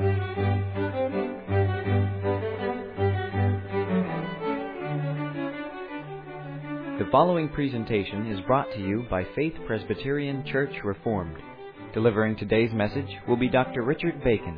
The following presentation is brought to you by Faith Presbyterian Church Reformed. Delivering today's message will be Dr. Richard Bacon.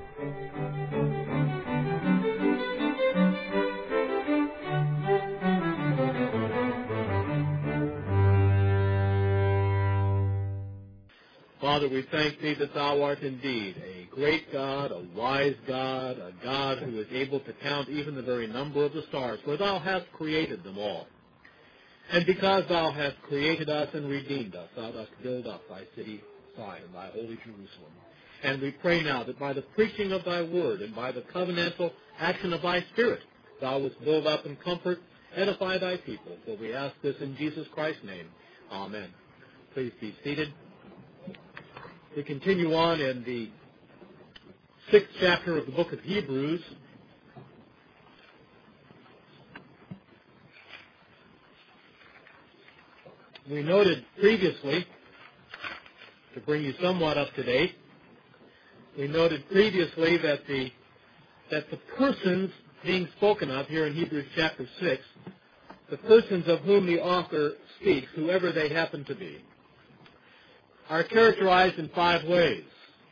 Father, we thank Thee that Thou art indeed a great God, a wise God, a God who is able to count even the very number of the stars, for Thou hast created them all. And because Thou hast created us and redeemed us, Thou dost build up Thy city Zion, Thy holy Jerusalem. And we pray now that by the preaching of Thy word and by the covenantal action of Thy Spirit, Thou wouldst build up and comfort, edify Thy people. For we ask this in Jesus Christ's name. Amen. Please be seated. We continue on in the 6th chapter of the book of Hebrews. We noted previously, to bring you somewhat up to date, we noted previously that the persons being spoken of here in Hebrews chapter 6, the persons of whom the author speaks, whoever they happen to be, are characterized in 5 ways.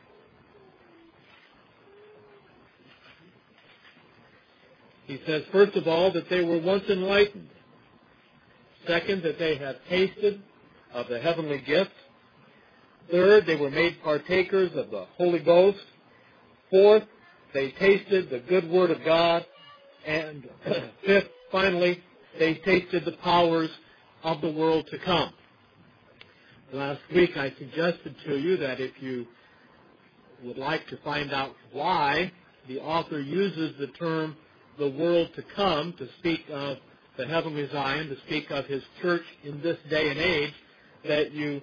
He says, first of all, that they were once enlightened. Second, that they have tasted of the heavenly gift. Third, they were made partakers of the Holy Ghost. Fourth, they tasted the good word of God. And fifth, finally, they tasted the powers of the world to come. Last week I suggested to you that if you would like to find out why the author uses the term the world to come to speak of the heavenly Zion, to speak of his church in this day and age, that you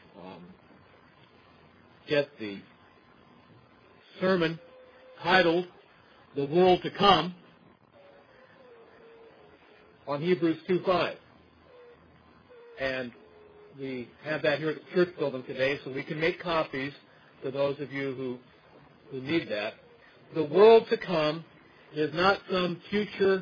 get the sermon titled The World to Come on Hebrews 2:5. And we have that here at the church building today, so we can make copies for those of you who need that. The world to come is not some future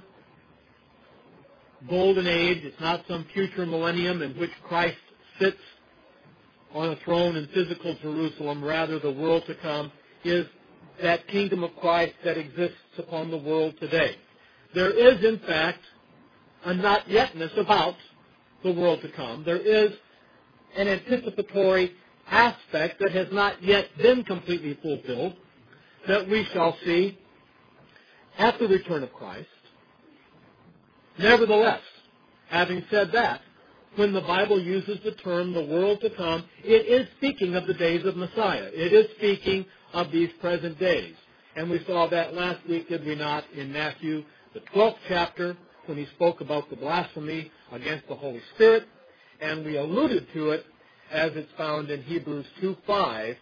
golden age. It's not some future millennium in which Christ sits on a throne in physical Jerusalem. Rather, the world to come is that kingdom of Christ that exists upon the world today. There is, in fact, a not yetness about the world to come. There is an anticipatory aspect that has not yet been completely fulfilled that we shall see at the return of Christ. Nevertheless, having said that, when the Bible uses the term the world to come, it is speaking of the days of Messiah. It is speaking of these present days. And we saw that last week, did we not, in Matthew, the 12th chapter, when he spoke about the blasphemy against the Holy Spirit. And we alluded to it as it's found in Hebrews 2:5.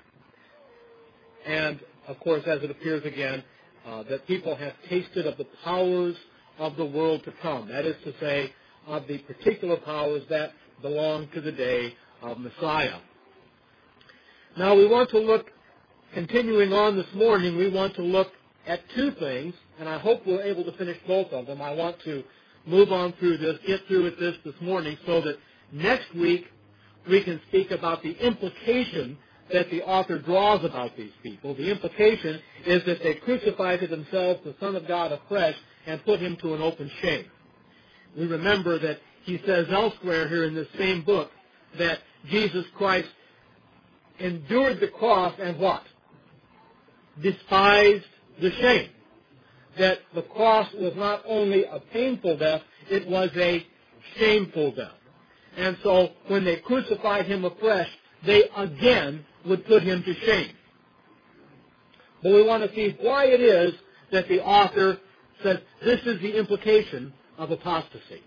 And, of course, as it appears again, that people have tasted of the powers of the world to come. That is to say, of the particular powers that belong to the day of Messiah. Now we want to look, continuing on this morning, we want to look at 2 things, and I hope we're able to finish both of them. I want to move on through this, get through with this morning, so that next week we can speak about the implication that the author draws about these people. The implication is that they crucified to themselves the Son of God afresh and put him to an open shame. We remember that he says elsewhere here in this same book that Jesus Christ endured the cross and what? Despised the shame. That the cross was not only a painful death, it was a shameful death. And so when they crucified him afresh, they again would put him to shame. But we want to see why it is that the author says this is the implication of apostasy.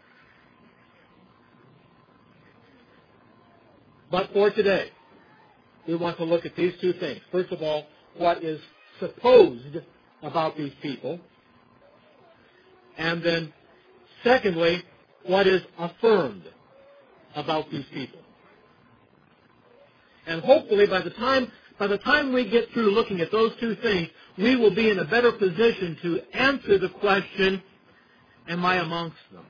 But for today, we want to look at these 2 things. First of all, what is supposed about these people. And then, secondly, what is affirmed about these people. And hopefully by the time By the time we get through looking at those two things, we will be in a better position to answer the question, am I amongst them?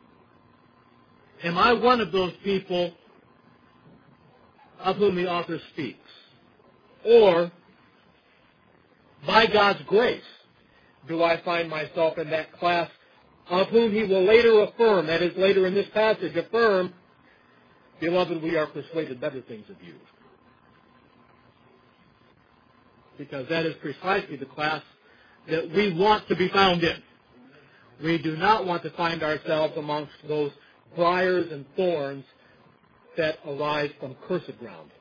Am I one of those people of whom the author speaks? Or, by God's grace, do I find myself in that class of whom he will later affirm, that is later in this passage, affirm, beloved, we are persuaded better things of you. Because that is precisely the class that we want to be found in. We do not want to find ourselves amongst those briars and thorns that arise from cursed ground.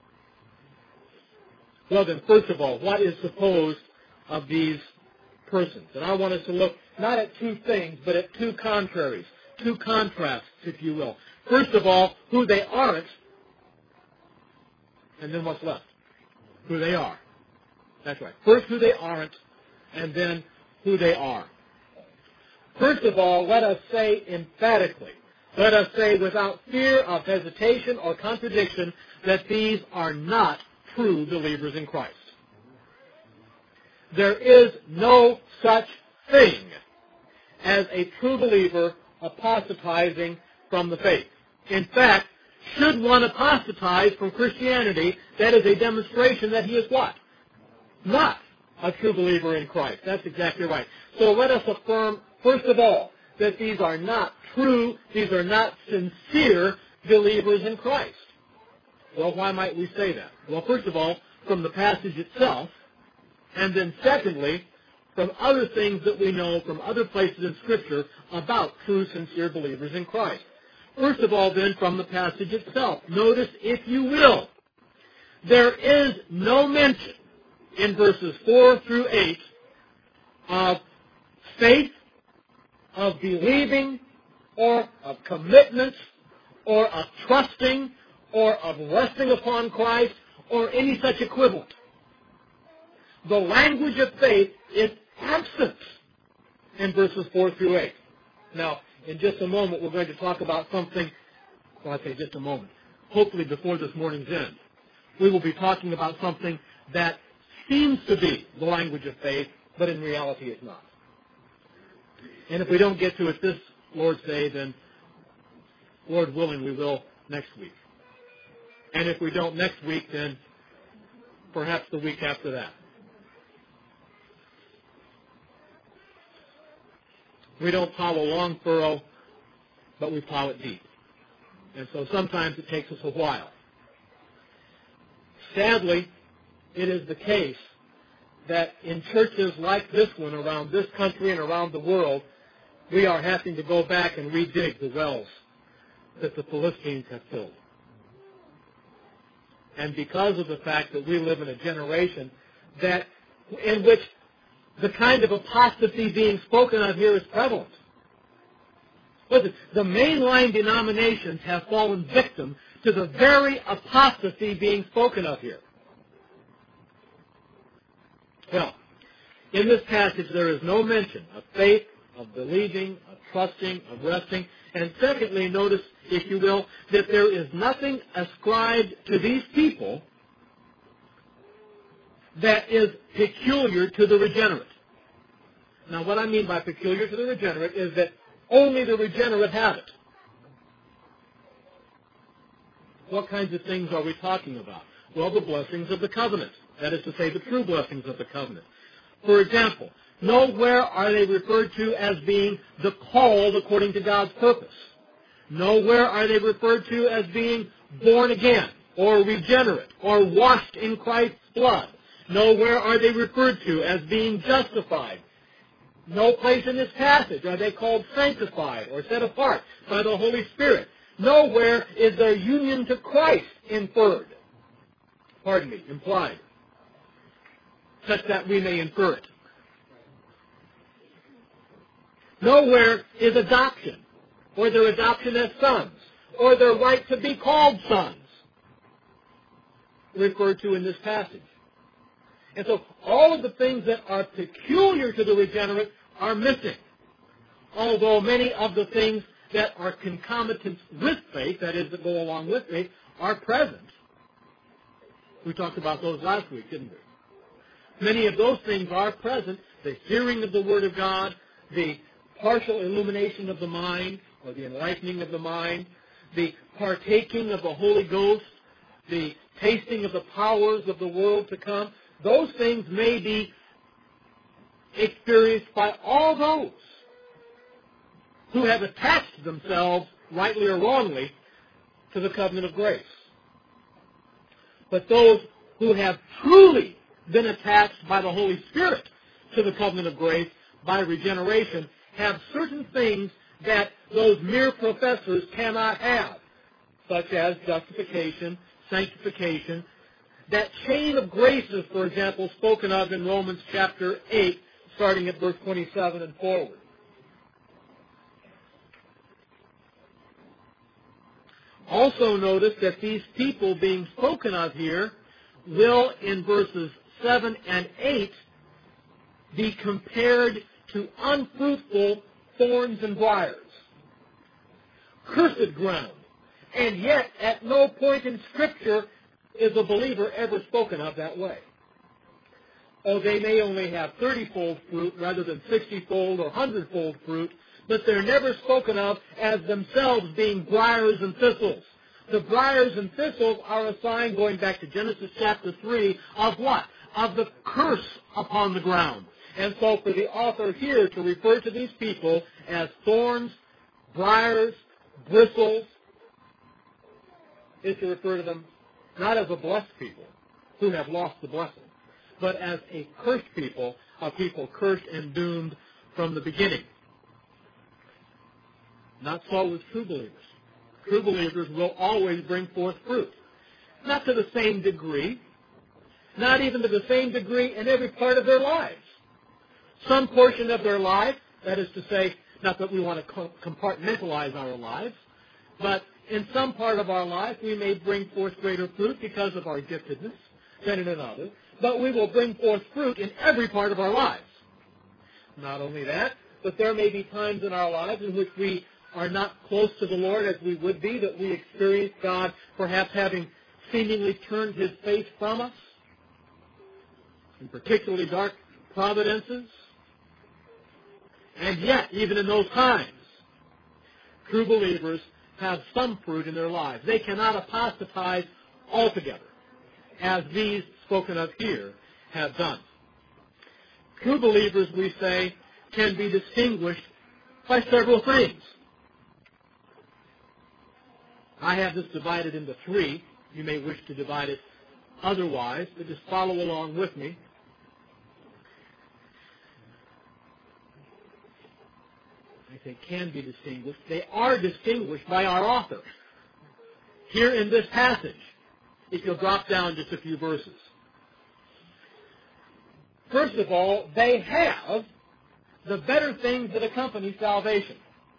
Well then, first of all, what is supposed of these persons? And I want us to look not at two things, but at two contraries, two contrasts, if you will. First of all, who they aren't, and then what's left. Who they are. That's right. First who they aren't, and then who they are. First of all, let us say emphatically, let us say without fear of hesitation or contradiction, that these are not true believers in Christ. There is no such thing as a true believer apostatizing from the faith. In fact, should one apostatize from Christianity, that is a demonstration that he is what? Not a true believer in Christ. That's exactly right. So let us affirm, first of all, that these are not true, these are not sincere believers in Christ. Well, why might we say that? Well, first of all, from the passage itself, and then secondly, from other things that we know from other places in Scripture about true, sincere believers in Christ. First of all, then, from the passage itself. Notice, if you will, there is no mention in verses 4 through 8 of faith, of believing, or of commitment, or of trusting, or of resting upon Christ, or any such equivalent. The language of faith is absent in verses 4 through 8. Now, in just a moment, we're going to talk about something, well, I say just a moment, hopefully before this morning's end. We will be talking about something that seems to be the language of faith, but in reality it's not. And if we don't get to it this Lord's Day, then Lord willing, we will next week. And if we don't next week, then perhaps the week after that. We don't plow a long furrow, but we plow it deep. And so sometimes it takes us a while. Sadly, it is the case that in churches like this one, around this country and around the world, we are having to go back and redig the wells that the Philistines have filled. And because of the fact that we live in a generation that in which the kind of apostasy being spoken of here is prevalent. Listen, the mainline denominations have fallen victim to the very apostasy being spoken of here. Well, in this passage there is no mention of faith, of believing, of trusting, of resting. And secondly, notice, if you will, that there is nothing ascribed to these people that is peculiar to the regenerate. Now, what I mean by peculiar to the regenerate is that only the regenerate have it. What kinds of things are we talking about? Well, the blessings of the covenant. That is to say, the true blessings of the covenant. For example, nowhere are they referred to as being the called according to God's purpose. Nowhere are they referred to as being born again, or regenerate, or washed in Christ's blood. Nowhere are they referred to as being justified. No place in this passage are they called sanctified or set apart by the Holy Spirit. Nowhere is their union to Christ implied, such that we may infer it. Nowhere is adoption, or their adoption as sons, or their right to be called sons, referred to in this passage. And so all of the things that are peculiar to the regenerate are missing. Although many of the things that are concomitant with faith, that is, that go along with faith, are present. We talked about those last week, didn't we? Many of those things are present. The hearing of the Word of God, the partial illumination of the mind, or the enlightening of the mind, the partaking of the Holy Ghost, the tasting of the powers of the world to come. Those things may be experienced by all those who have attached themselves, rightly or wrongly, to the covenant of grace. But those who have truly been attached by the Holy Spirit to the covenant of grace by regeneration have certain things that those mere professors cannot have, such as justification, sanctification. That chain of graces, for example, spoken of in Romans chapter 8, starting at verse 27 and forward. Also notice that these people being spoken of here will, in verses 7 and 8, be compared to unfruitful thorns and briars, cursed ground. And yet, at no point in Scripture is a believer ever spoken of that way. Oh, they may only have 30-fold fruit rather than 60-fold or 100-fold fruit, but they're never spoken of as themselves being briars and thistles. The briars and thistles are a sign, going back to Genesis chapter 3, of what? Of the curse upon the ground. And so for the author here to refer to these people as thorns, briars, bristles, is to refer to them not as a blessed people who have lost the blessing, but as a cursed people, a people cursed and doomed from the beginning. Not so with true believers. True believers will always bring forth fruit. Not to the same degree, not even to the same degree in every part of their lives. Some portion of their life, that is to say, not that we want to compartmentalize our lives, but in some part of our life we may bring forth greater fruit because of our giftedness than in another, but we will bring forth fruit in every part of our lives. Not only that, but there may be times in our lives in which we are not close to the Lord as we would be, that we experience God perhaps having seemingly turned His face from us, in particularly dark providences. And yet, even in those times, true believers have some fruit in their lives. They cannot apostatize altogether, as these spoken of here have done. True believers, we say, can be distinguished by several things. I have this divided into three. You may wish to divide it otherwise, but just follow along with me. I say can be distinguished. They are distinguished by our author. Here in this passage, if you'll drop down just a few verses. First of all, they have the better things that accompany salvation.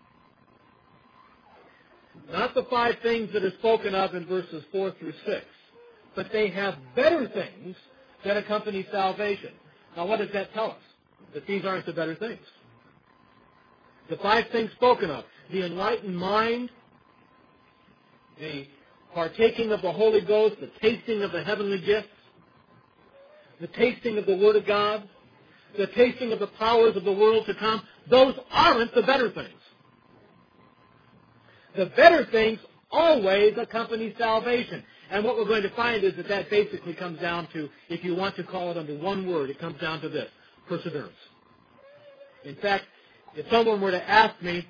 Not the 5 things that are spoken of in verses 4 through 6, but they have better things that accompany salvation. Now what does that tell us? That these aren't the better things. The 5 things spoken of, the enlightened mind, the partaking of the Holy Ghost, the tasting of the heavenly gifts, the tasting of the Word of God, the tasting of the powers of the world to come, those aren't the better things. The better things always accompany salvation. And what we're going to find is that that basically comes down to, if you want to call it under one word, it comes down to this: perseverance. In fact, if someone were to ask me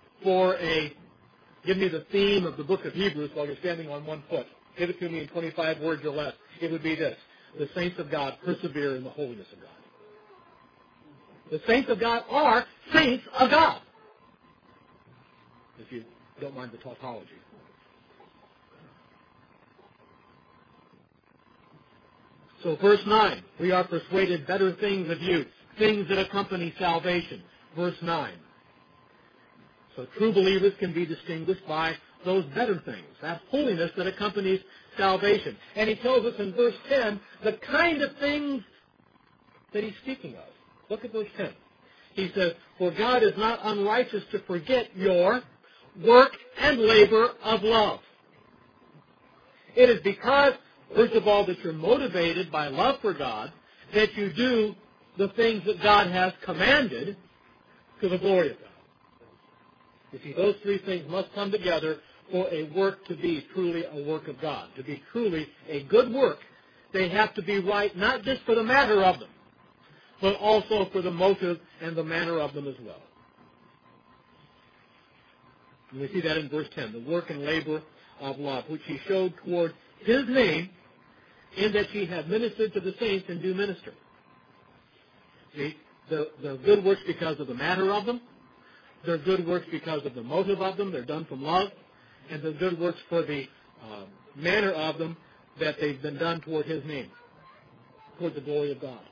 give me the theme of the book of Hebrews while you're standing on one foot, give it to me in 25 words or less, it would be this: the saints of God persevere in the holiness of God. The saints of God are saints of God, if you don't mind the tautology. So verse 9, we are persuaded better things of you, things that accompany salvation. Verse 9. So true believers can be distinguished by those better things, that holiness that accompanies salvation. And he tells us in verse 10 the kind of things that he's speaking of. Look at verse 10. He says, "For God is not unrighteous to forget your work and labor of love." It is because First of all, that you're motivated by love for God, that you do the things that God has commanded to the glory of God. You see, those three things must come together for a work to be truly a work of God. To be truly a good work, they have to be right not just for the matter of them, but also for the motive and the manner of them as well. And we see that in verse 10, the work and labor of love, which he showed toward his name, in that he had ministered to the saints and do minister. See, the good works because of the matter of them, they're good works because of the motive of them, they're done from love, and the good works for the manner of them, that they've been done toward his name, toward the glory of God.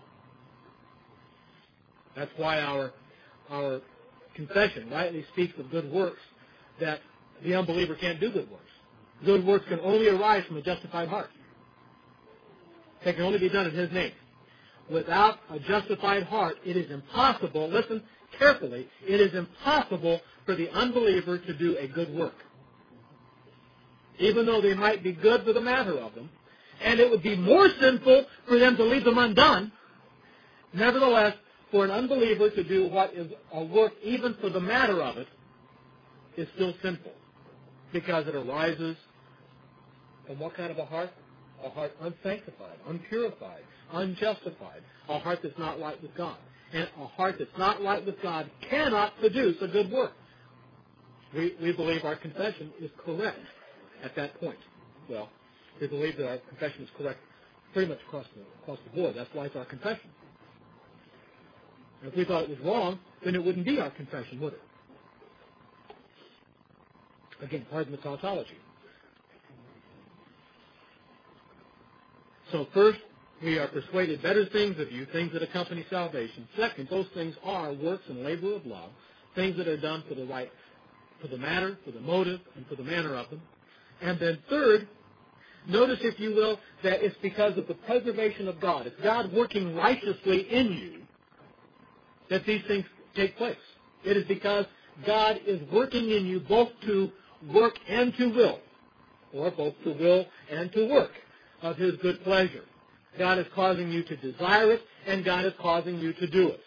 That's why our confession rightly speaks of good works, that the unbeliever can't do good works. Good works can only arise from a justified heart. They can only be done in his name. Without a justified heart, it is impossible, listen carefully, it is impossible for the unbeliever to do a good work. Even though they might be good for the matter of them, and it would be more sinful for them to leave them undone, nevertheless, for an unbeliever to do what is a work even for the matter of it is still sinful, because it arises from what kind of a heart? A heart unsanctified, unpurified, unjustified, a heart that's not right with God. And a heart that's not right with God cannot produce a good work. We believe our confession is correct at that point. Well, we believe that our confession is correct pretty much across the board. That's why it's our confession. And if we thought it was wrong, then it wouldn't be our confession, would it? Again, pardon the tautology. So first, we are persuaded better things of you, things that accompany salvation. Second, those things are works and labor of love, things that are done for the right, for the matter, for the motive, and for the manner of them. And then third, notice, if you will, that it's because of the preservation of God. It's God working righteously in you that these things take place. It is because God is working in you both to work and to will, or both to will and to work of his good pleasure. God is causing you to desire it, and God is causing you to do it.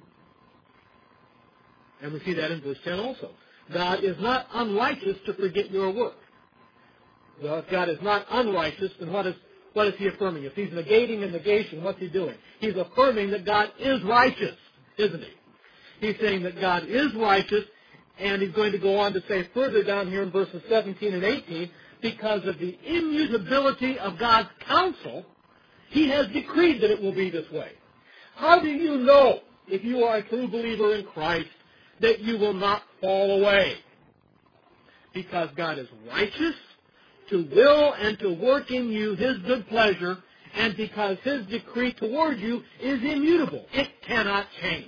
And we see that in verse 10 also. God is not unrighteous to forget your work. Well, if God is not unrighteous, then what is he affirming? If he's negating a negation, what's he doing? He's affirming that God is righteous, isn't he? He's saying that God is righteous, and he's going to go on to say further down here in verses 17 and 18, because of the immutability of God's counsel, he has decreed that it will be this way. How do you know, if you are a true believer in Christ, that you will not fall away? Because God is righteous to will and to work in you his good pleasure, and because his decree toward you is immutable. It cannot change.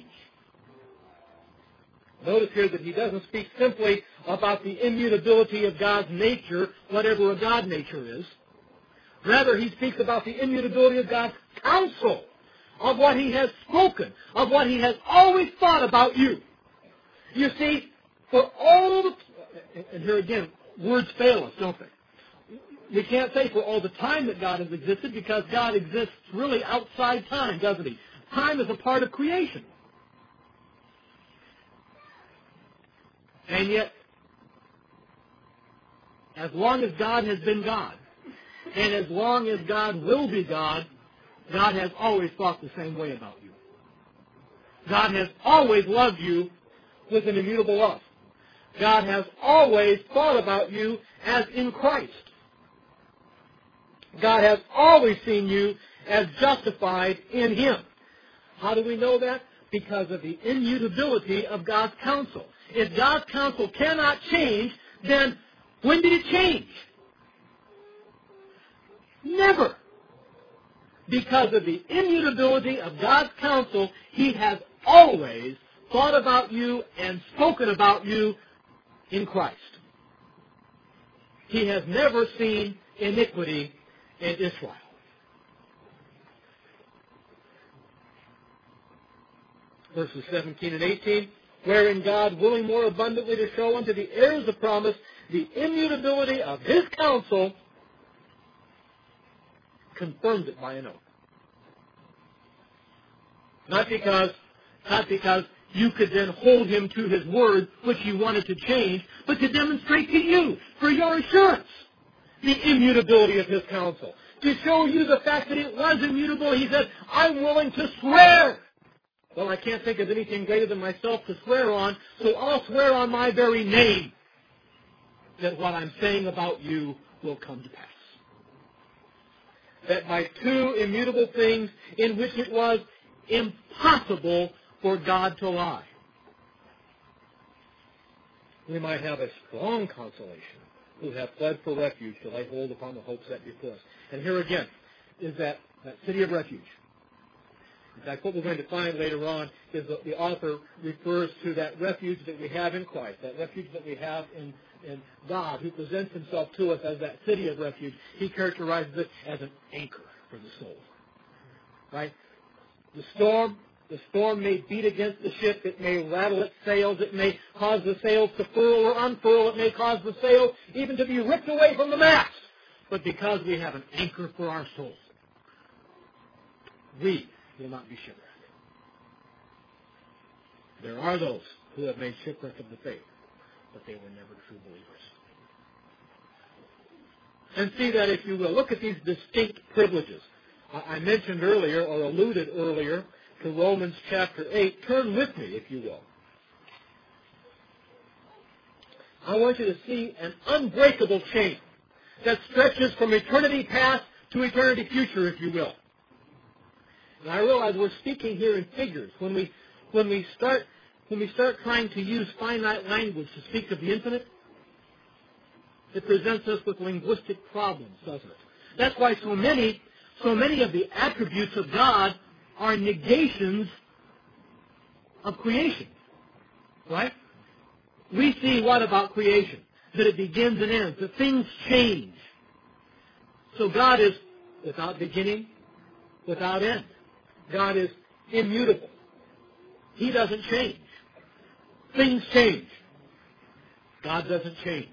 Notice here that he doesn't speak simply about the immutability of God's nature, whatever a God nature is. Rather, he speaks about the immutability of God's counsel, of what he has spoken, of what he has always thought about you. You see, for all the... And here again, words fail us, don't they? We can't say for all the time that God has existed, because God exists really outside time, doesn't he? Time is a part of creation. And yet, as long as God has been God, and as long as God will be God, God has always thought the same way about you. God has always loved you with an immutable love. God has always thought about you as in Christ. God has always seen you as justified in him. How do we know that? Because of the immutability of God's counsel. If God's counsel cannot change, then when did it change? Never. Because of the immutability of God's counsel, he has always thought about you and spoken about you in Christ. He has never seen iniquity in Israel. Verses 17 and 18, wherein God, willing more abundantly to show unto the heirs of promise the immutability of his counsel, confirmed it by an oath. Not because you could then hold him to his word, which he wanted to change, but to demonstrate to you, for your assurance, the immutability of his counsel. To show you the fact that it was immutable, he said, I'm willing to swear. Well, I can't think of anything greater than myself to swear on, so I'll swear on my very name that what I'm saying about you will come to pass. That by two immutable things in which it was impossible for God to lie, we might have a strong consolation who have fled for refuge to lay hold upon the hope set before us. And here again is that city of refuge. In fact, what we're going to find later on is that the author refers to that refuge that we have in Christ, that refuge that we have in God, who presents himself to us as that city of refuge. He characterizes it as an anchor for the soul. Right? The storm may beat against the ship. It may rattle its sails. It may cause the sails to furl or unfurl. It may cause the sail even to be ripped away from the mast. But because we have an anchor for our souls, we will not be shipwrecked. There are those who have made shipwreck of the faith, but they were never true believers. And see that, if you will. Look at these distinct privileges. I mentioned earlier, or alluded earlier, to Romans chapter 8. Turn with me, if you will. I want you to see an unbreakable chain that stretches from eternity past to eternity future, if you will. And I realize we're speaking here in figures. When we start trying to use finite language to speak of the infinite, it presents us with linguistic problems, doesn't it? That's why so many of the attributes of God are negations of creation. Right? We see what about creation? That it begins and ends, that things change. So God is without beginning, without end. God is immutable. He doesn't change. Things change. God doesn't change.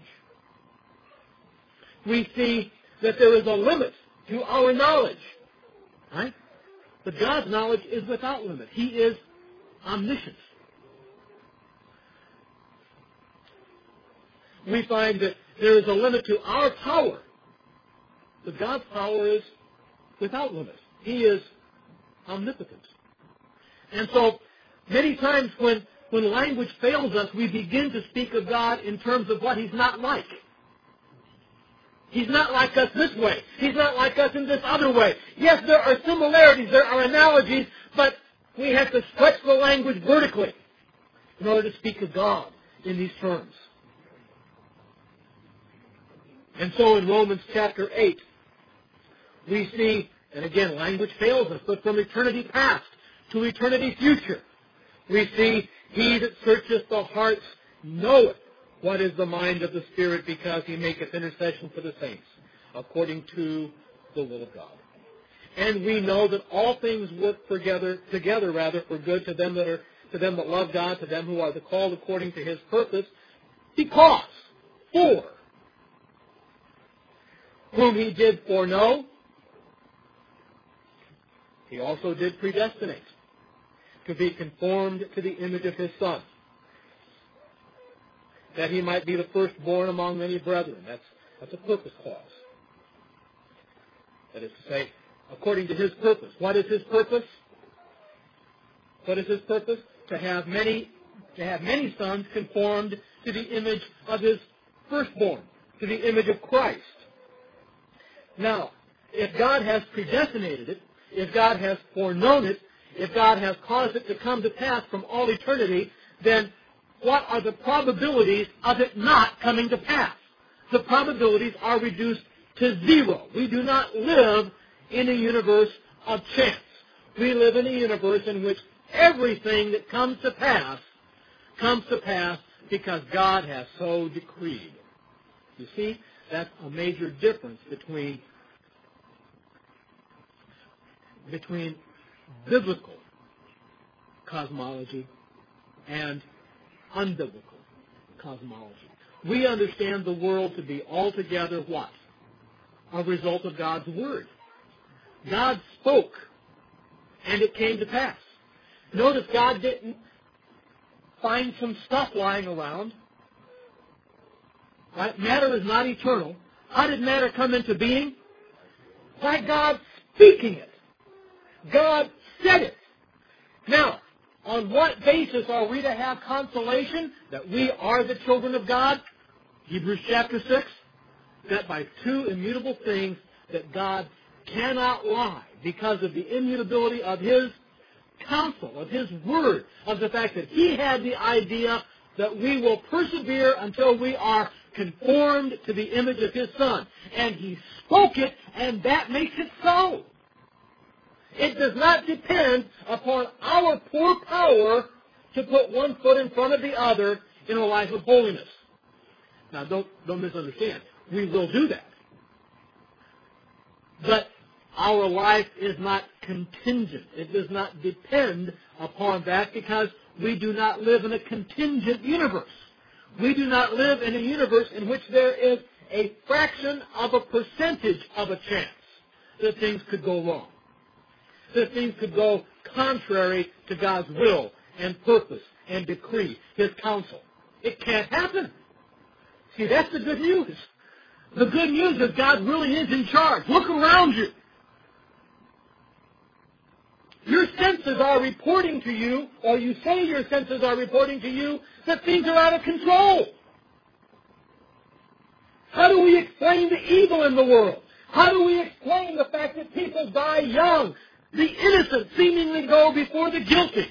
We see that there is a limit to our knowledge. Right? But God's knowledge is without limit. He is omniscient. We find that there is a limit to our power. But God's power is without limit. He is omnipotent. And so, many times when language fails us, we begin to speak of God in terms of what He's not like. He's not like us this way. He's not like us in this other way. Yes, there are similarities, there are analogies, but we have to stretch the language vertically in order to speak of God in these terms. And so in Romans chapter 8, we see, and again, language fails us, but from eternity past to eternity future, we see, He that searcheth the hearts knoweth what is the mind of the Spirit, because He maketh intercession for the saints, according to the will of God. And we know that all things work together for good to them that love God, to them who are the called according to His purpose, because, for, whom He did foreknow, He also did predestinate to be conformed to the image of His Son, that He might be the firstborn among many brethren. That's a purpose clause. That is to say, according to His purpose. What is His purpose? What is His purpose? To have many sons conformed to the image of His firstborn, to the image of Christ. Now, if God has predestinated it, if God has foreknown it, if God has caused it to come to pass from all eternity, then what are the probabilities of it not coming to pass? The probabilities are reduced to zero. We do not live in a universe of chance. We live in a universe in which everything that comes to pass because God has so decreed. You see, that's a major difference between biblical cosmology and unbiblical cosmology. We understand the world to be altogether what? A result of God's Word. God spoke, and it came to pass. Notice God didn't find some stuff lying around. Right? Matter is not eternal. How did matter come into being? By God speaking it. God said it. Now, on what basis are we to have consolation that we are the children of God? Hebrews chapter 6. That by two immutable things that God cannot lie because of the immutability of His counsel, of His word, of the fact that He had the idea that we will persevere until we are conformed to the image of His Son. And He spoke it, and that makes it so. It does not depend upon our poor power to put one foot in front of the other in a life of holiness. Now, don't misunderstand. We will do that. But our life is not contingent. It does not depend upon that because we do not live in a contingent universe. We do not live in a universe in which there is a fraction of a percentage of a chance that things could go wrong, that things could go contrary to God's will and purpose and decree, His counsel. It can't happen. See, that's the good news. The good news is God really is in charge. Look around you. Your senses are reporting to you, or you say your senses are reporting to you, that things are out of control. How do we explain the evil in the world? How do we explain the fact that people die young? The innocent seemingly go before the guilty.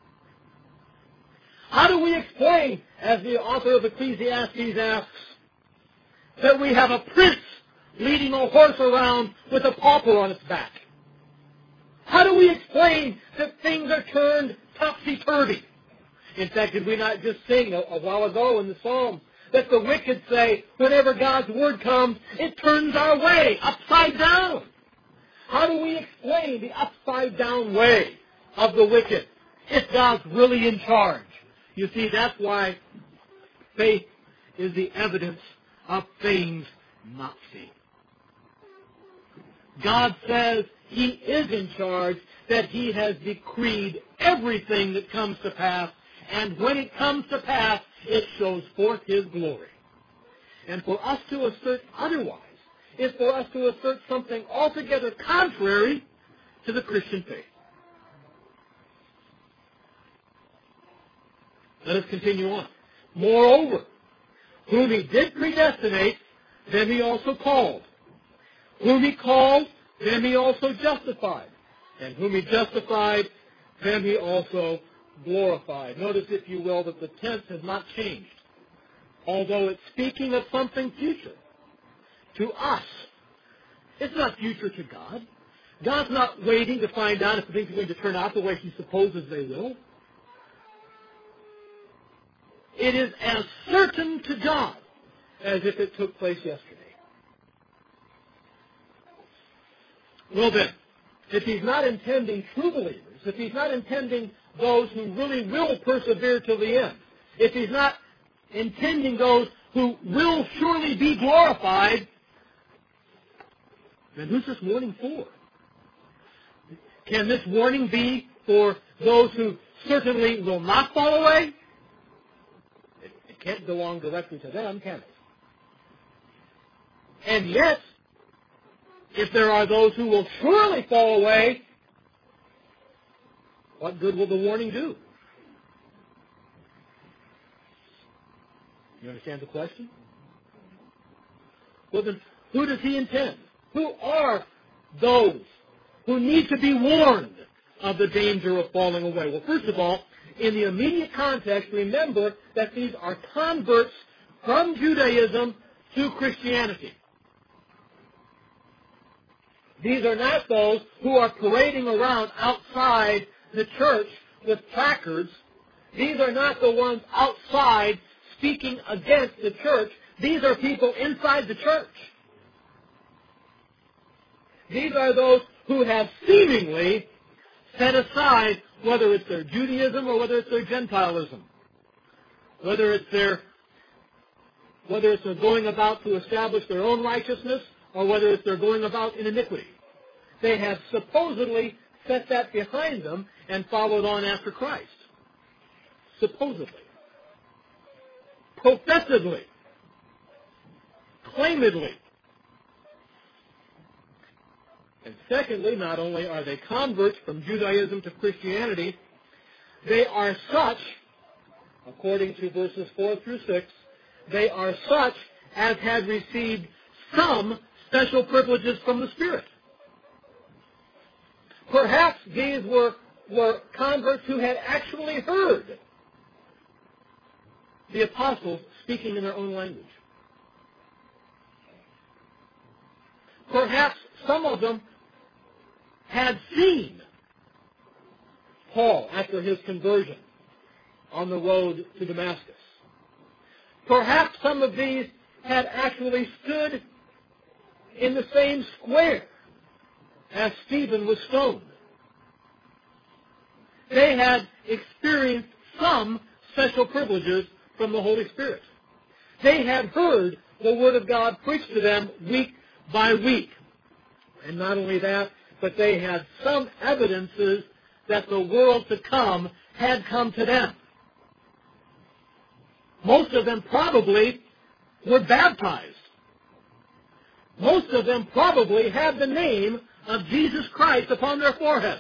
How do we explain, as the author of Ecclesiastes asks, that we have a prince leading a horse around with a pauper on its back? How do we explain that things are turned topsy-turvy? In fact, did we not just sing a while ago in the Psalms that the wicked say, whenever God's word comes, it turns our way upside down? How do we explain the upside-down way of the wicked if God's really in charge? You see, that's why faith is the evidence of things not seen. God says He is in charge, that He has decreed everything that comes to pass, and when it comes to pass, it shows forth His glory. And for us to assert otherwise is for us to assert something altogether contrary to the Christian faith. Let us continue on. Moreover, whom He did predestinate, them He also called. Whom He called, them He also justified. And whom He justified, them He also glorified. Notice, if you will, that the tense has not changed. Although it's speaking of something future. To us. It's not future to God. God's not waiting to find out if things are going to turn out the way He supposes they will. It is as certain to God as if it took place yesterday. Well then, if He's not intending true believers, if He's not intending those who really will persevere till the end, if He's not intending those who will surely be glorified, then who's this warning for? Can this warning be for those who certainly will not fall away? It can't belong directly to them, can it? And yet, if there are those who will surely fall away, what good will the warning do? You understand the question? Well, then, who does He intend? Who are those who need to be warned of the danger of falling away? Well, first of all, in the immediate context, remember that these are converts from Judaism to Christianity. These are not those who are parading around outside the church with placards. These are not the ones outside speaking against the church. These are people inside the church. These are those who have seemingly set aside whether it's their Judaism or whether it's their Gentilism, whether it's their going about to establish their own righteousness or whether it's their going about in iniquity. They have supposedly set that behind them and followed on after Christ. Supposedly. Professedly. Claimedly. And secondly, not only are they converts from Judaism to Christianity, they are such, according to verses 4 through 6, they are such as had received some special privileges from the Spirit. Perhaps these were converts who had actually heard the apostles speaking in their own language. Perhaps some of them had seen Paul after his conversion on the road to Damascus. Perhaps some of these had actually stood in the same square as Stephen was stoned. They had experienced some special privileges from the Holy Spirit. They had heard the Word of God preached to them week by week. And not only that, but they had some evidences that the world to come had come to them. Most of them probably were baptized. Most of them probably had the name of Jesus Christ upon their foreheads.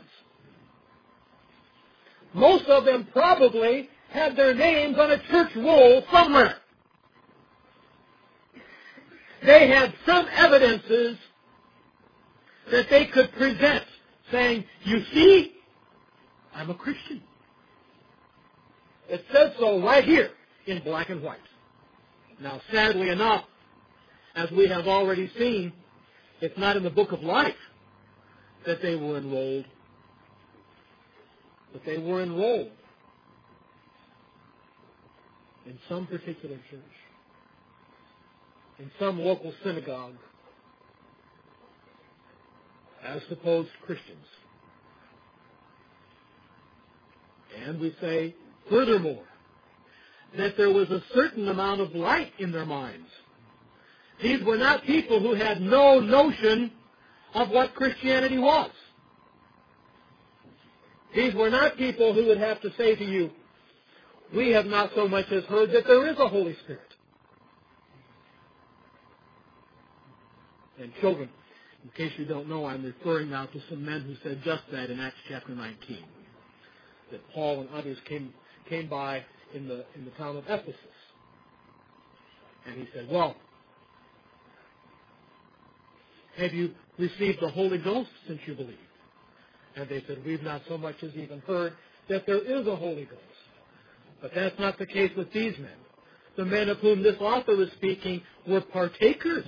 Most of them probably had their names on a church roll somewhere. They had some evidences that they could present, saying, "You see, I'm a Christian." It says so right here in black and white. Now, sadly enough, as we have already seen, it's not in the book of life that they were enrolled. But they were enrolled in some particular church, in some local synagogue, as supposed Christians. And we say, furthermore, that there was a certain amount of light in their minds. These were not people who had no notion of what Christianity was. These were not people who would have to say to you, "We have not so much as heard that there is a Holy Spirit." And children, in case you don't know, I'm referring now to some men who said just that in Acts chapter 19. That Paul and others came by in the town of Ephesus. And he said, "Well, have you received the Holy Ghost since you believed?" And they said, "We've not so much as even heard that there is a Holy Ghost." But that's not the case with these men. The men of whom this author is speaking were partakers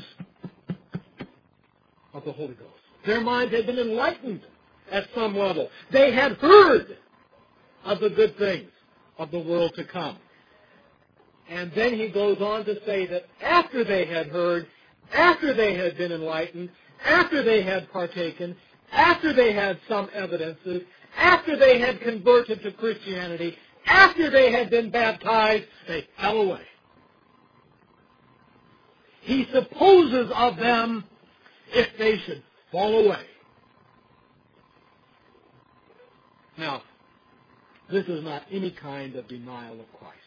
of the Holy Ghost. Their minds had been enlightened at some level. They had heard of the good things of the world to come. And then he goes on to say that after they had heard, after they had been enlightened, after they had partaken, after they had some evidences, after they had converted to Christianity, after they had been baptized, they fell away. He supposes of them if they should fall away. Now, this is not any kind of denial of Christ.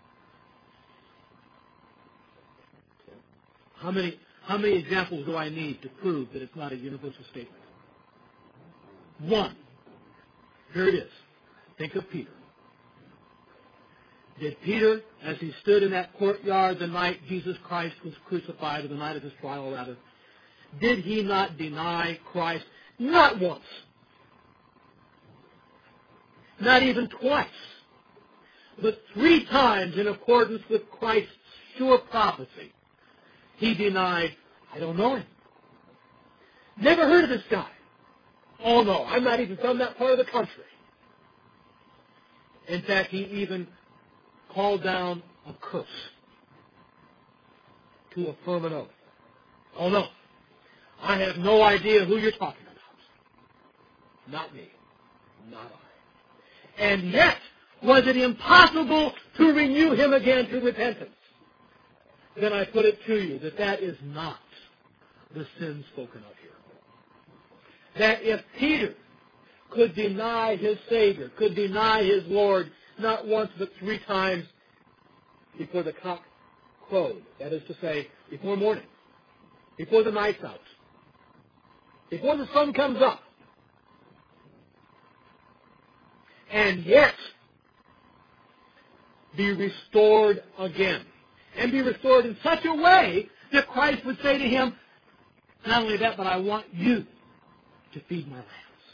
How many examples do I need to prove that it's not a universal statement? One. Here it is. Think of Peter. Did Peter, as he stood in that courtyard the night Jesus Christ was crucified, or the night of his trial rather, did he not deny Christ? Not once. Not even twice. But 3 times in accordance with Christ's sure prophecy, he denied, "I don't know him. Never heard of this guy. Oh no, I'm not even from that part of the country." In fact, he even called down a curse to affirm an oath. "Oh no, I have no idea who you're talking about. Not me. Not I." And yet, was it impossible to renew him again to repentance? Then I put it to you that that is not the sin spoken of here. that if Peter could deny his Savior, could deny his Lord, not once but 3 times before the cock crowed, that is to say, before morning, before the night's out, before the sun comes up, and yet be restored again, and be restored in such a way that Christ would say to him, not only that, but I want you to feed my lambs.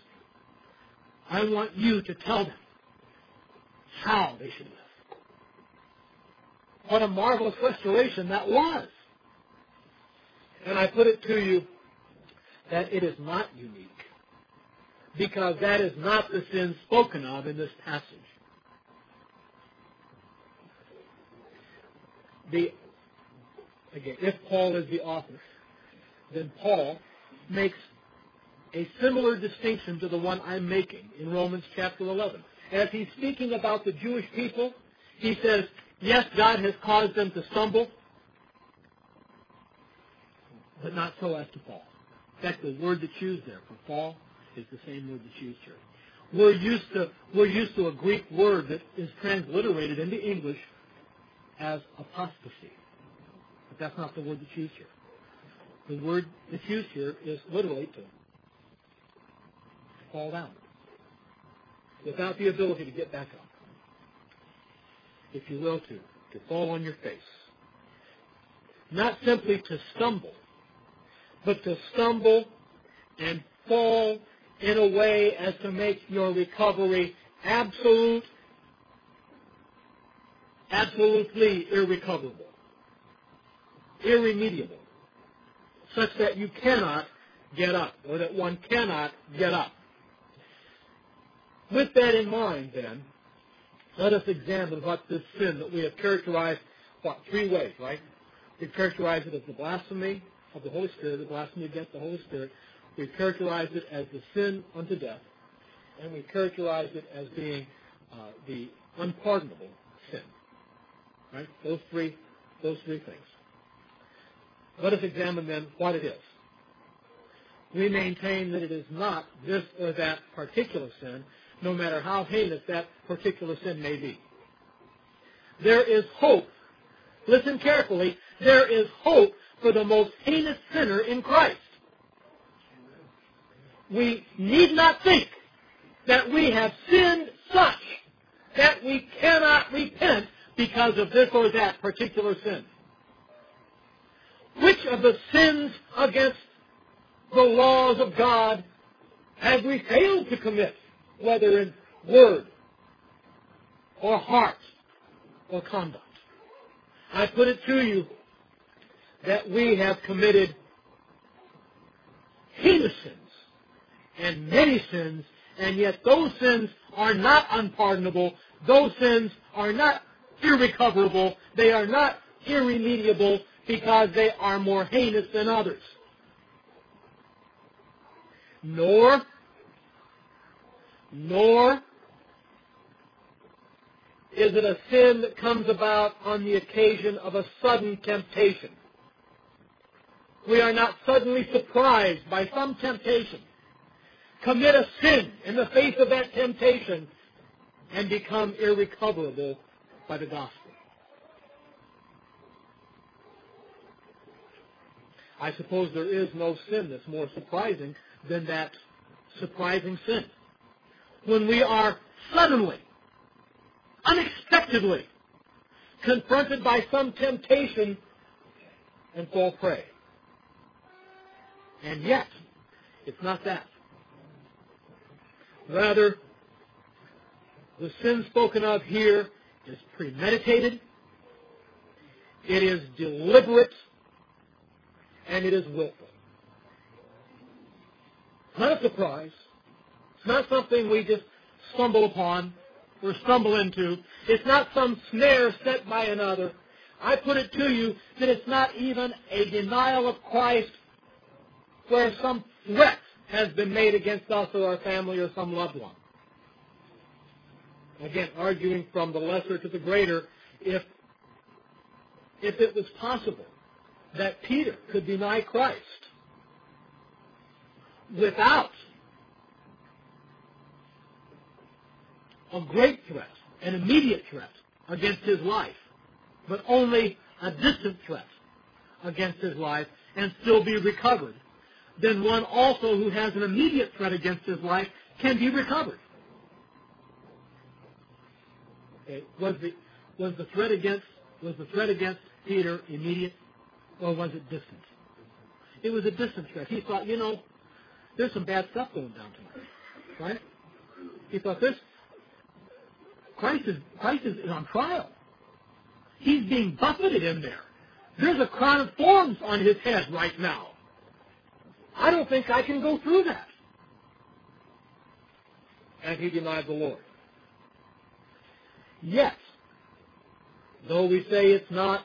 I want you to tell them how they should live. What a marvelous restoration that was. And I put it to you that it is not unique, because that is not the sin spoken of in this passage. Again, if Paul is the author, then Paul makes a similar distinction to the one I'm making in Romans chapter 11. As he's speaking about the Jewish people, he says, yes, God has caused them to stumble, but not so as to fall. In fact, the word that's used there for fall is the same word that's used here. We're used to a Greek word that is transliterated into English as apostasy. But that's not the word that's used here. The word that's used here is literally to fall down, without the ability to get back up. If you will, to fall on your face. Not simply to stumble, but to stumble and fall in a way as to make your recovery absolutely irrecoverable, irremediable, such that you cannot get up, or that one cannot get up. With that in mind, then, let us examine what this sin that we have characterized, 3 ways, right? We've characterized it as the blasphemy of the Holy Spirit, the blasphemy against the Holy Spirit. We've characterized it as the sin unto death. And we've characterized it as being the unpardonable sin. Right? Those three things. Let us examine then what it is. We maintain that it is not this or that particular sin, no matter how heinous that particular sin may be. There is hope. Listen carefully. There is hope for the most heinous sinner in Christ. We need not think that we have sinned such that we cannot repent because of this or that particular sin. Which of the sins against the laws of God have we failed to commit, whether in word or heart or conduct? I put it to you that we have committed heinous sins and many sins, and yet those sins are not unpardonable. Those sins are not irrecoverable. They are not irremediable because they are more heinous than others. Nor is it a sin that comes about on the occasion of a sudden temptation. We are not suddenly surprised by some temptation, commit a sin in the face of that temptation, and become irrecoverable by the gospel. I suppose there is no sin that's more surprising than that surprising sin. When we are suddenly, unexpectedly, confronted by some temptation and fall prey. And yet, it's not that. Rather, the sin spoken of here is premeditated, it is deliberate, and it is willful. It's not a surprise. It's not something we just stumble upon or stumble into. It's not some snare set by another. I put it to you that it's not even a denial of Christ where some threat has been made against us or our family or some loved one. Again, arguing from the lesser to the greater, if it was possible that Peter could deny Christ without a great threat, an immediate threat against his life, but only a distant threat against his life and still be recovered, then one also who has an immediate threat against his life can be recovered. Okay. Was the threat against Peter immediate, or was it distant? It was a distant threat. He thought, there's some bad stuff going down tonight, right? He thought Christ is on trial. He's being buffeted in there. There's a crown of thorns on his head right now. I don't think I can go through that. And he denied the Lord. Yet, though we say it's not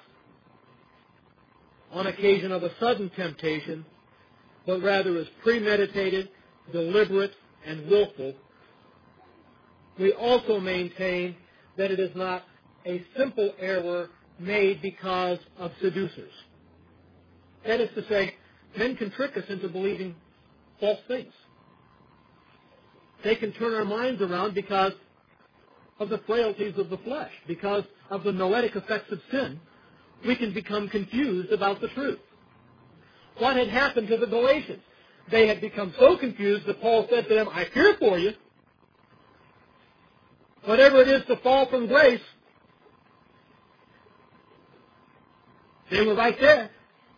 on occasion of a sudden temptation, but rather is premeditated, deliberate, and willful, we also maintain that it is not a simple error made because of seducers. That is to say, men can trick us into believing false things. They can turn our minds around because of the frailties of the flesh, because of the noetic effects of sin. We can become confused about the truth. What had happened to the Galatians? They had become so confused that Paul said to them, I fear for you. Whatever it is to fall from grace, they were right there.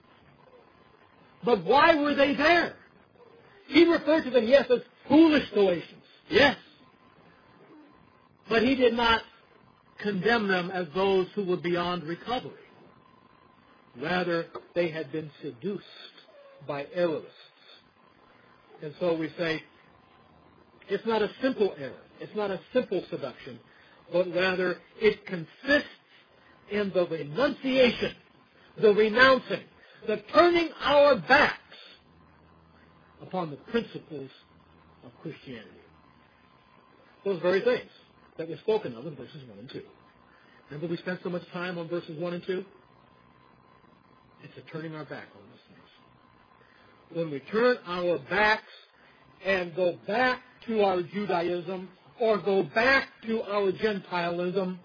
But why were they there? He referred to them, yes, as foolish Galatians. Yes. But he did not condemn them as those who were beyond recovery. Rather, they had been seduced by errorists. And so we say, it's not a simple error. It's not a simple seduction, but rather it consists in the renunciation, the renouncing, the turning our backs upon the principles of Christianity. Those very things that were spoken of in verses 1 and 2. Remember we spent so much time on verses 1 and 2? It's a turning our back on those things. When we turn our backs and go back to our Judaism or go back to our Gentilism,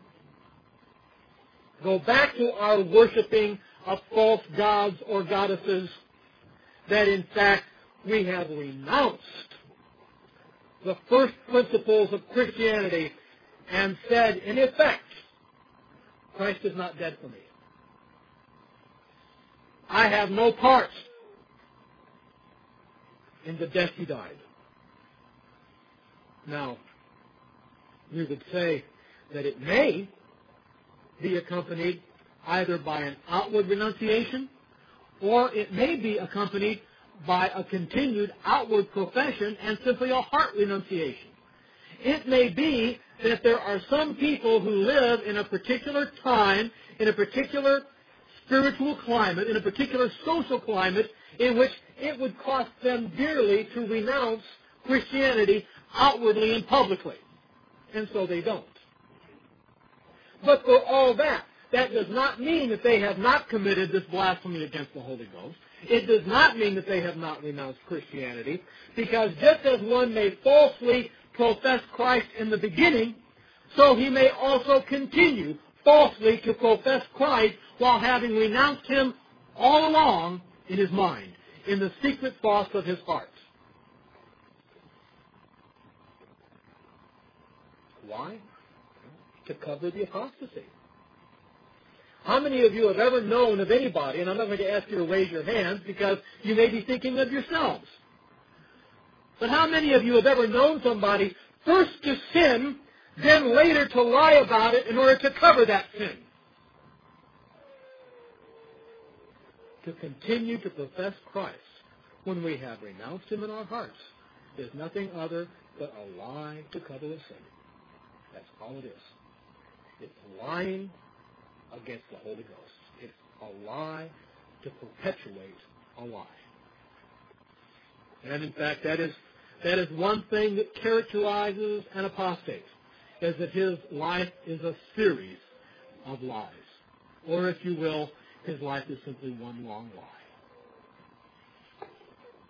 go back to our worshiping of false gods or goddesses, that in fact we have renounced the first principles of Christianity and said, in effect, Christ is not dead for me. I have no part in the death he died. Now, we would say that it may be accompanied either by an outward renunciation or it may be accompanied by a continued outward profession and simply a heart renunciation. It may be that there are some people who live in a particular time, in a particular spiritual climate, in a particular social climate, in which it would cost them dearly to renounce Christianity outwardly and publicly. And so they don't. But for all that, that does not mean that they have not committed this blasphemy against the Holy Ghost. It does not mean that they have not renounced Christianity, because just as one may falsely profess Christ in the beginning, so he may also continue falsely to profess Christ while having renounced him all along in his mind, in the secret thoughts of his heart. Why? To cover the apostasy. How many of you have ever known of anybody, and I'm not going to ask you to raise your hands because you may be thinking of yourselves, but how many of you have ever known somebody first to sin, then later to lie about it in order to cover that sin? To continue to profess Christ when we have renounced him in our hearts is nothing other but a lie to cover a sin. That's all it is. It's lying against the Holy Ghost. It's a lie to perpetuate a lie. And in fact, that is one thing that characterizes an apostate, is that his life is a series of lies. Or if you will, his life is simply one long lie.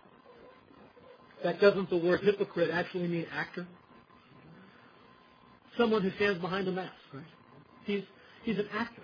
That doesn't the word hypocrite actually mean actor? someone who stands behind a mask, right? He's an actor.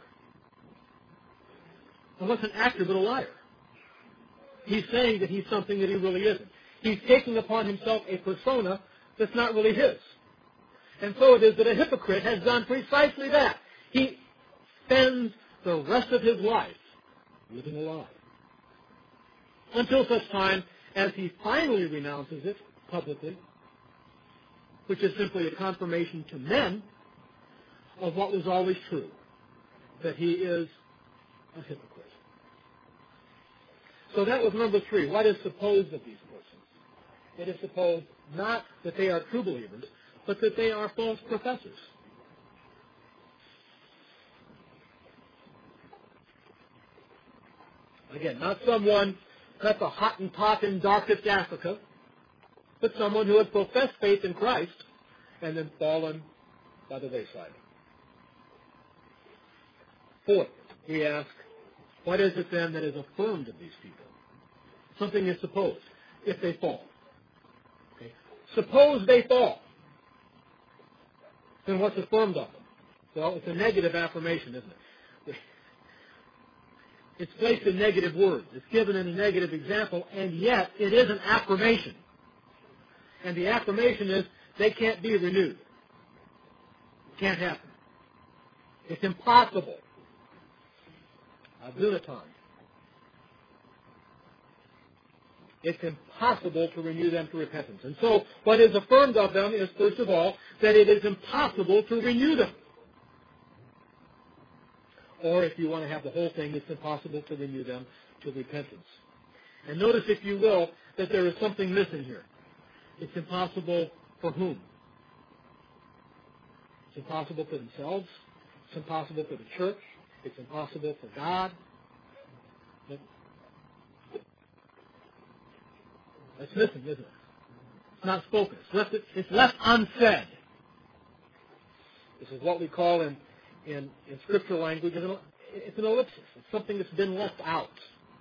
And what's an actor but a liar? He's saying that he's something that he really isn't. He's taking upon himself a persona that's not really his. And so it is that a hypocrite has done precisely that. He spends the rest of his life living a lie. Until such time as he finally renounces it publicly, which is simply a confirmation to men of what was always true, that he is a hypocrite. So that was number 3. What is supposed of these persons? It is supposed not that they are true believers, but that they are false professors. Again, not the Hottentot in darkest Africa, but someone who has professed faith in Christ and then fallen by the wayside. 4th, we ask, what is it then that is affirmed of these people? Something is supposed, if they fall. Okay. Suppose they fall. Then what's affirmed of them? Well, it's a negative affirmation, isn't it? It's placed in negative words. It's given in a negative example, and yet it is an affirmation. And the affirmation is they can't be renewed. It can't happen. It's impossible. Abunaton. It's impossible to renew them to repentance. And so what is affirmed of them is, first of all, that it is impossible to renew them. Or if you want to have the whole thing, it's impossible to renew them to repentance. And notice, if you will, that there is something missing here. It's impossible for whom? It's impossible for themselves. It's impossible for the church. It's impossible for God. That's missing, isn't it? It's not spoken. It's left unsaid. This is what we call in scriptural language, it's an ellipsis. It's something that's been left out.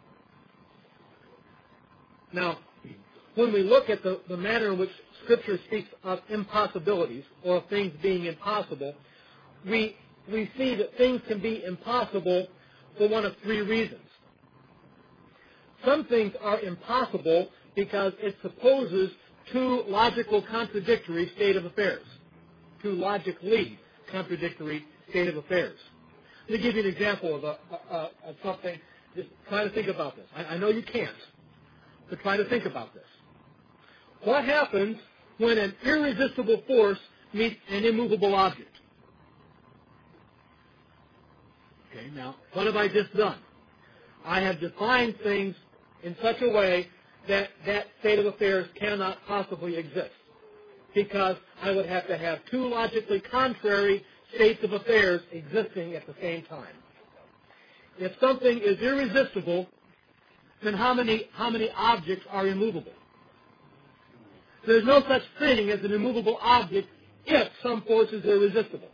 Now, when we look at the manner in which Scripture speaks of impossibilities, or of things being impossible, we see that things can be impossible for one of 3 reasons. Some things are impossible because it supposes 2 logical contradictory state of affairs. 2 logically contradictory state of affairs. Let me give you an example of something. Just try to think about this. I know you can't, but try to think about this. What happens when an irresistible force meets an immovable object? Okay, now, what have I just done? I have defined things in such a way that that state of affairs cannot possibly exist, because I would have to have 2 logically contrary states of affairs existing at the same time. If something is irresistible, then how many objects are immovable? There's no such thing as an immovable object if some force is irresistible.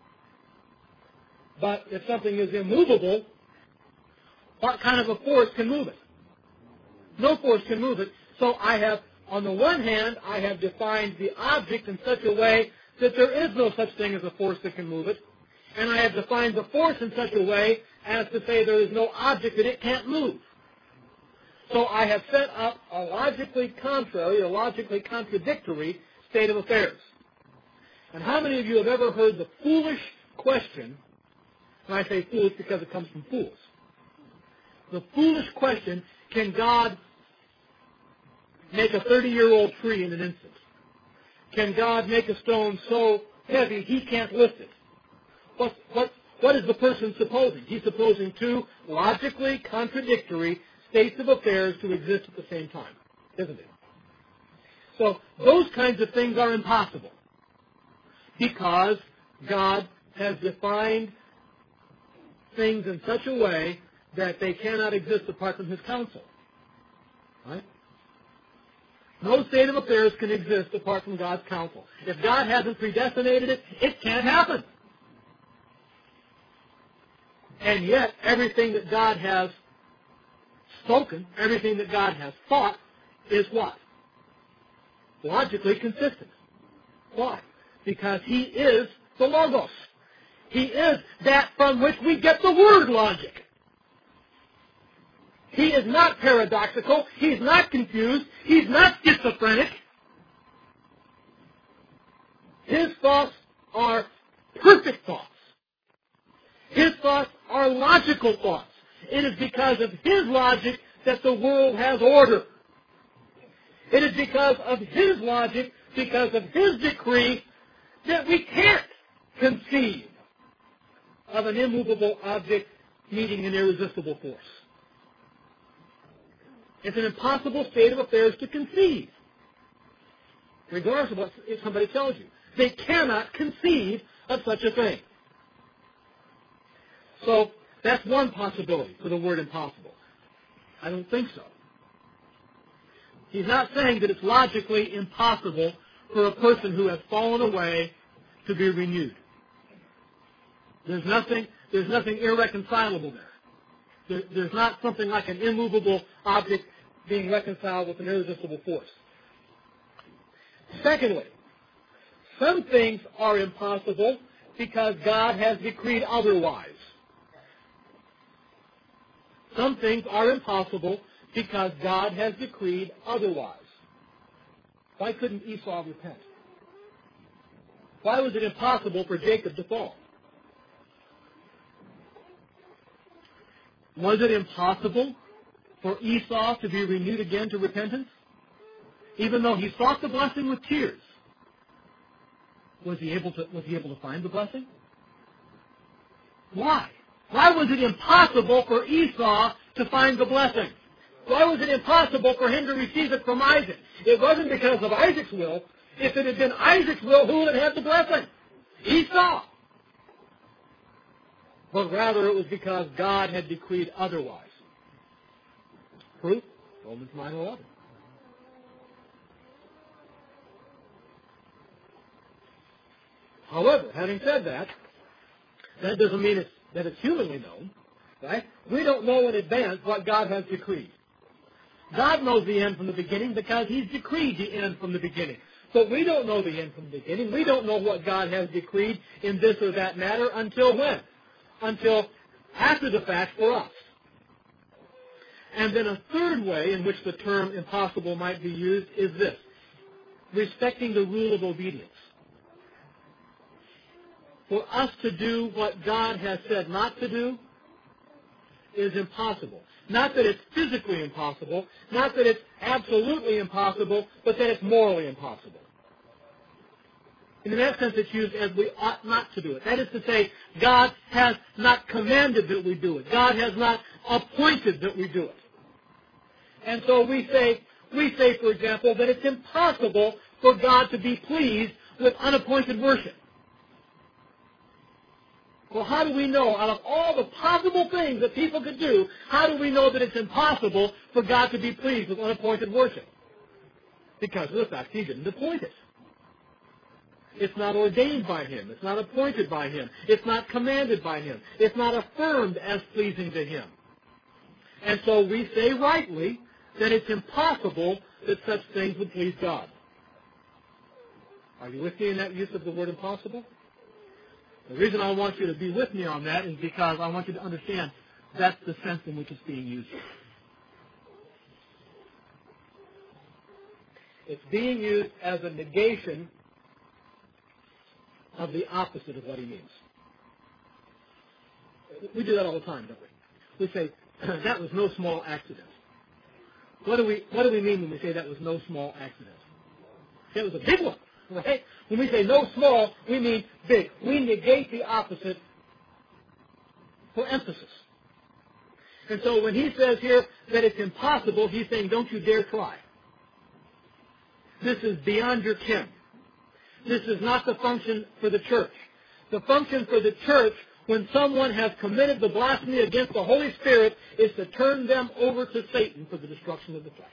But if something is immovable, what kind of a force can move it? No force can move it. So on the one hand, I have defined the object in such a way that there is no such thing as a force that can move it. And I have defined the force in such a way as to say there is no object that it can't move. So I have set up a logically contrary, or logically contradictory state of affairs. And how many of you have ever heard the foolish question, and I say foolish because it comes from fools, the foolish question, can God make a 30-year-old tree in an instant? Can God make a stone so heavy he can't lift it? What is the person supposing? He's supposing 2 logically contradictory states of affairs to exist at the same time, isn't it? So those kinds of things are impossible, because God has defined things in such a way that they cannot exist apart from His counsel. Right? No state of affairs can exist apart from God's counsel. If God hasn't predestinated it, it can't happen. And yet, everything that God has spoken, everything that God has thought, is what? Logically consistent. Why? because he is the Logos. He is that from which we get the word logic. He is not paradoxical. He's not confused. He's not schizophrenic. His thoughts are perfect thoughts. His thoughts are logical thoughts. It is because of his logic that the world has order. It is because of his logic, because of his decree, that we can't conceive of an immovable object meeting an irresistible force. It's an impossible state of affairs to conceive, regardless of what somebody tells you. They cannot conceive of such a thing. So that's one possibility for the word impossible. I don't think so. He's not saying that it's logically impossible for a person who has fallen away to be renewed. There's nothing irreconcilable there. There's not something like an immovable object being reconciled with an irresistible force. Secondly, some things are impossible because God has decreed otherwise. Some things are impossible because God has decreed otherwise. Why couldn't Esau repent? Why was it impossible for Jacob to fall? Was it impossible for Esau to be renewed again to repentance? Even though he sought the blessing with tears, was he able to find the blessing? Why? Why was it impossible for Esau to find the blessing? Why was it impossible for him to receive it from Isaac? It wasn't because of Isaac's will. If it had been Isaac's will, who would have had the blessing? Esau. But rather it was because God had decreed otherwise. Proof? Romans 9:11. However, having said that, that doesn't mean that it's humanly known, right? We don't know in advance what God has decreed. God knows the end from the beginning because He's decreed the end from the beginning. But we don't know the end from the beginning. We don't know what God has decreed in this or that matter until when? Until after the fact for us. And then a third way in which the term impossible might be used is this: respecting the rule of obedience. For us to do what God has said not to do is impossible. Not that it's physically impossible, not that it's absolutely impossible, but that it's morally impossible. And in that sense, it's used as we ought not to do it. That is to say, God has not commanded that we do it. God has not appointed that we do it. And so we say, for example, that it's impossible for God to be pleased with unappointed worship. Well, how do we know, out of all the possible things that people could do, how do we know that it's impossible for God to be pleased with unappointed worship? Because of the fact He didn't appoint it. It's not ordained by Him. It's not appointed by Him. It's not commanded by Him. It's not affirmed as pleasing to Him. And so we say rightly that it's impossible that such things would please God. Are you with me in that use of the word impossible? The reason I want you to be with me on that is because I want you to understand that's the sense in which it's being used. It's being used as a negation of the opposite of what He means. We do that all the time, don't we? We say, that was no small accident. What do we mean when we say that was no small accident? It was a big one, right? When we say no small, we mean big. We negate the opposite for emphasis. And so when he says here that it's impossible, he's saying don't you dare try. This is beyond your ken. This is not the function for the church. The function for the church, when someone has committed the blasphemy against the Holy Spirit, is to turn them over to Satan for the destruction of the flesh.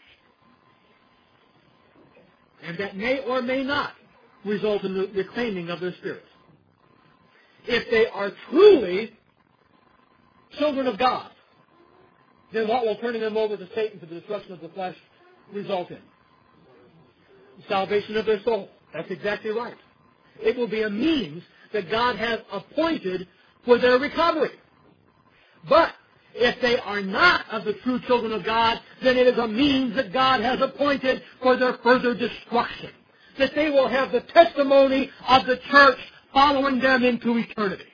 And that may or may not result in the reclaiming of their spirit. If they are truly children of God, then what will turning them over to Satan for the destruction of the flesh result in? Salvation of their soul. That's exactly right. It will be a means that God has appointed for their recovery. But if they are not of the true children of God, then it is a means that God has appointed for their further destruction. That they will have the testimony of the church following them into eternity.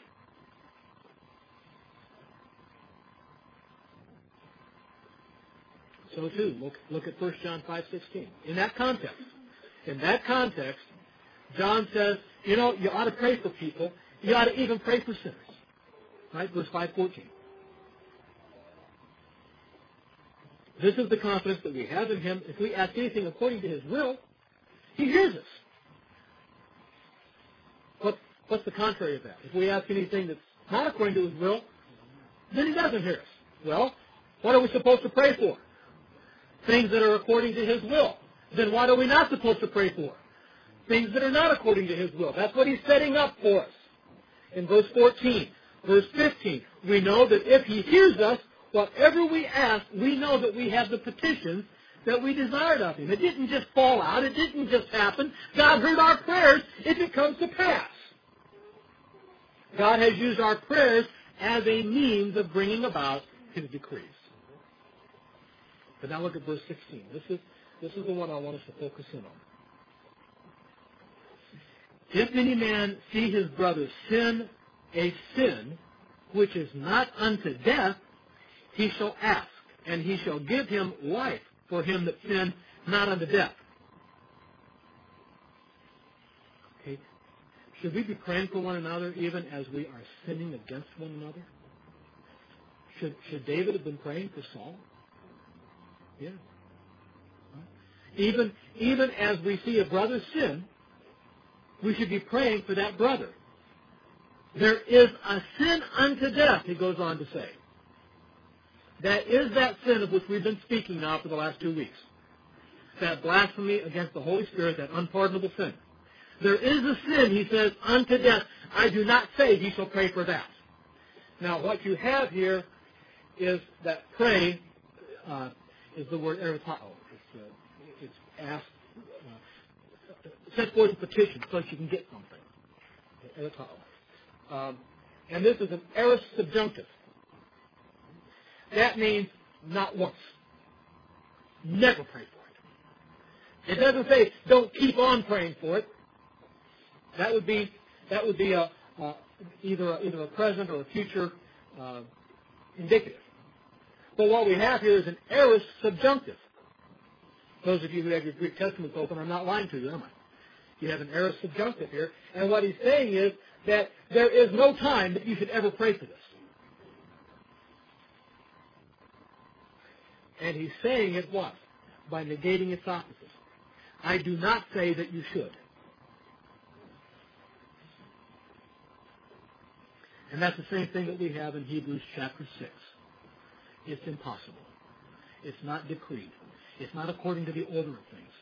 So too, look at 1 John 5:16. In that context, John says, you ought to pray for people. You ought to even pray for sinners. Right? Verse 5:14. This is the confidence that we have in Him. If we ask anything according to His will, He hears us. What's the contrary of that? If we ask anything that's not according to His will, then He doesn't hear us. Well, what are we supposed to pray for? Things that are according to His will. Then what are we not supposed to pray for? Things that are not according to His will. That's what He's setting up for us. In verse 14, verse 15, we know that if He hears us, whatever we ask, we know that we have the petitions that we desired of Him. It didn't just fall out. It didn't just happen. God heard our prayers if it comes to pass. God has used our prayers as a means of bringing about His decrees. But now look at verse 16. This is the one I want us to focus in on. If any man see his brother sin a sin which is not unto death, he shall ask, and he shall give him life for him that sinned not unto death. Okay. Should we be praying for one another even as we are sinning against one another? Should David have been praying for Saul? Yeah. Even as we see a brother sin, we should be praying for that brother. There is a sin unto death, he goes on to say. That is that sin of which we've been speaking now for the last 2 weeks. That blasphemy against the Holy Spirit, that unpardonable sin. There is a sin, he says, unto death. I do not say he shall pray for that. Now, what you have here is that pray is the word eritao. It's asked, set forth a petition so that you can get something. Eritao. And this is an aorist subjunctive. That means not once. Never pray for it. It doesn't say don't keep on praying for it. That would be either a present or a future indicative. But what we have here is an aorist subjunctive. Those of you who have your Greek Testaments open, I'm not lying to you, am I? You have an aorist subjunctive here, and what he's saying is that there is no time that you should ever pray for this. And he's saying it what? By negating its opposite. I do not say that you should. And that's the same thing that we have in Hebrews chapter 6. It's impossible. It's not decreed. It's not according to the order of things.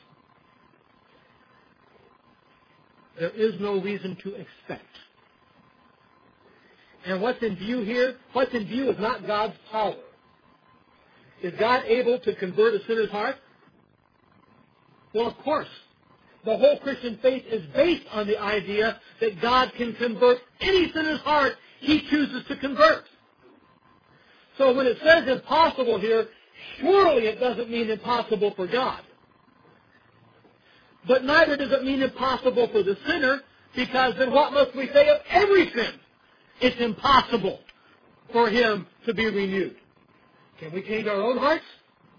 There is no reason to expect. And what's in view here? What's in view is not God's power. Is God able to convert a sinner's heart? Well, of course. The whole Christian faith is based on the idea that God can convert any sinner's heart he chooses to convert. So when it says impossible here, surely it doesn't mean impossible for God. But neither does it mean impossible for the sinner, because then what must we say of every sin? It's impossible for him to be renewed. Can we change our own hearts?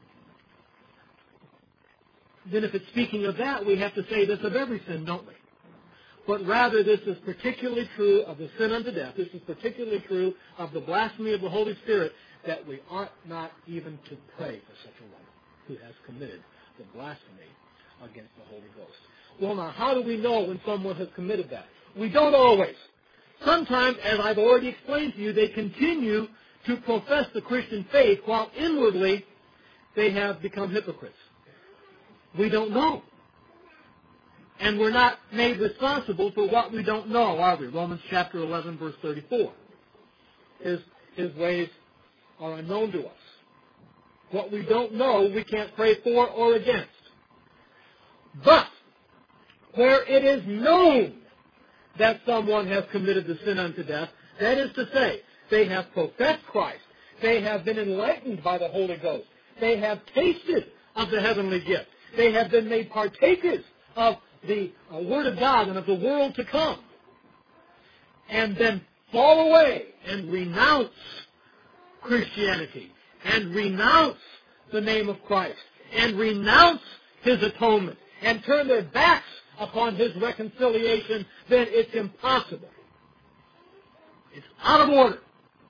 Then if it's speaking of that, we have to say this of every sin, don't we? But rather, this is particularly true of the sin unto death. This is particularly true of the blasphemy of the Holy Spirit, that we ought not even to pray for such a one who has committed the blasphemy against the Holy Ghost. Well, now, how do we know when someone has committed that? We don't always. Sometimes, as I've already explained to you, they continue to profess the Christian faith while inwardly they have become hypocrites. We don't know. And we're not made responsible for what we don't know, are we? Romans chapter 11, verse 34. His ways are unknown to us. What we don't know, we can't pray for or against. But where it is known that someone has committed the sin unto death. That is to say, they have professed Christ. They have been enlightened by the Holy Ghost. They have tasted of the heavenly gift. They have been made partakers of the Word of God and of the world to come. And then fall away and renounce Christianity and renounce the name of Christ and renounce His atonement and turn their backs upon His reconciliation, then it's impossible. It's out of order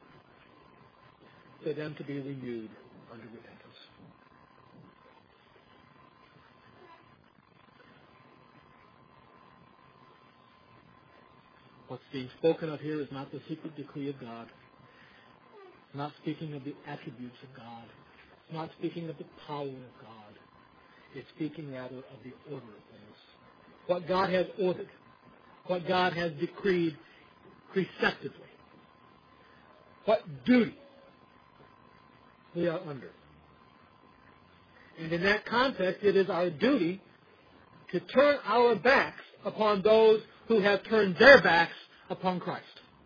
for them to be renewed unto repentance. What's being spoken of here is not the secret decree of God. It's not speaking of the attributes of God. It's not speaking of the power of God. It's speaking rather of the order of things. What God has ordered. What God has decreed preceptively. What duty we are under. And in that context, it is our duty to turn our backs upon those who have turned their backs upon Christ.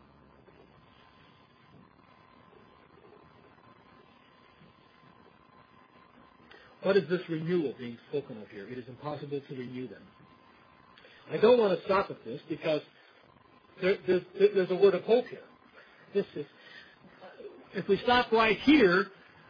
What is this renewal being spoken of here? It is impossible to renew them. I don't want to stop at this because there's a word of hope here. If we stop right here,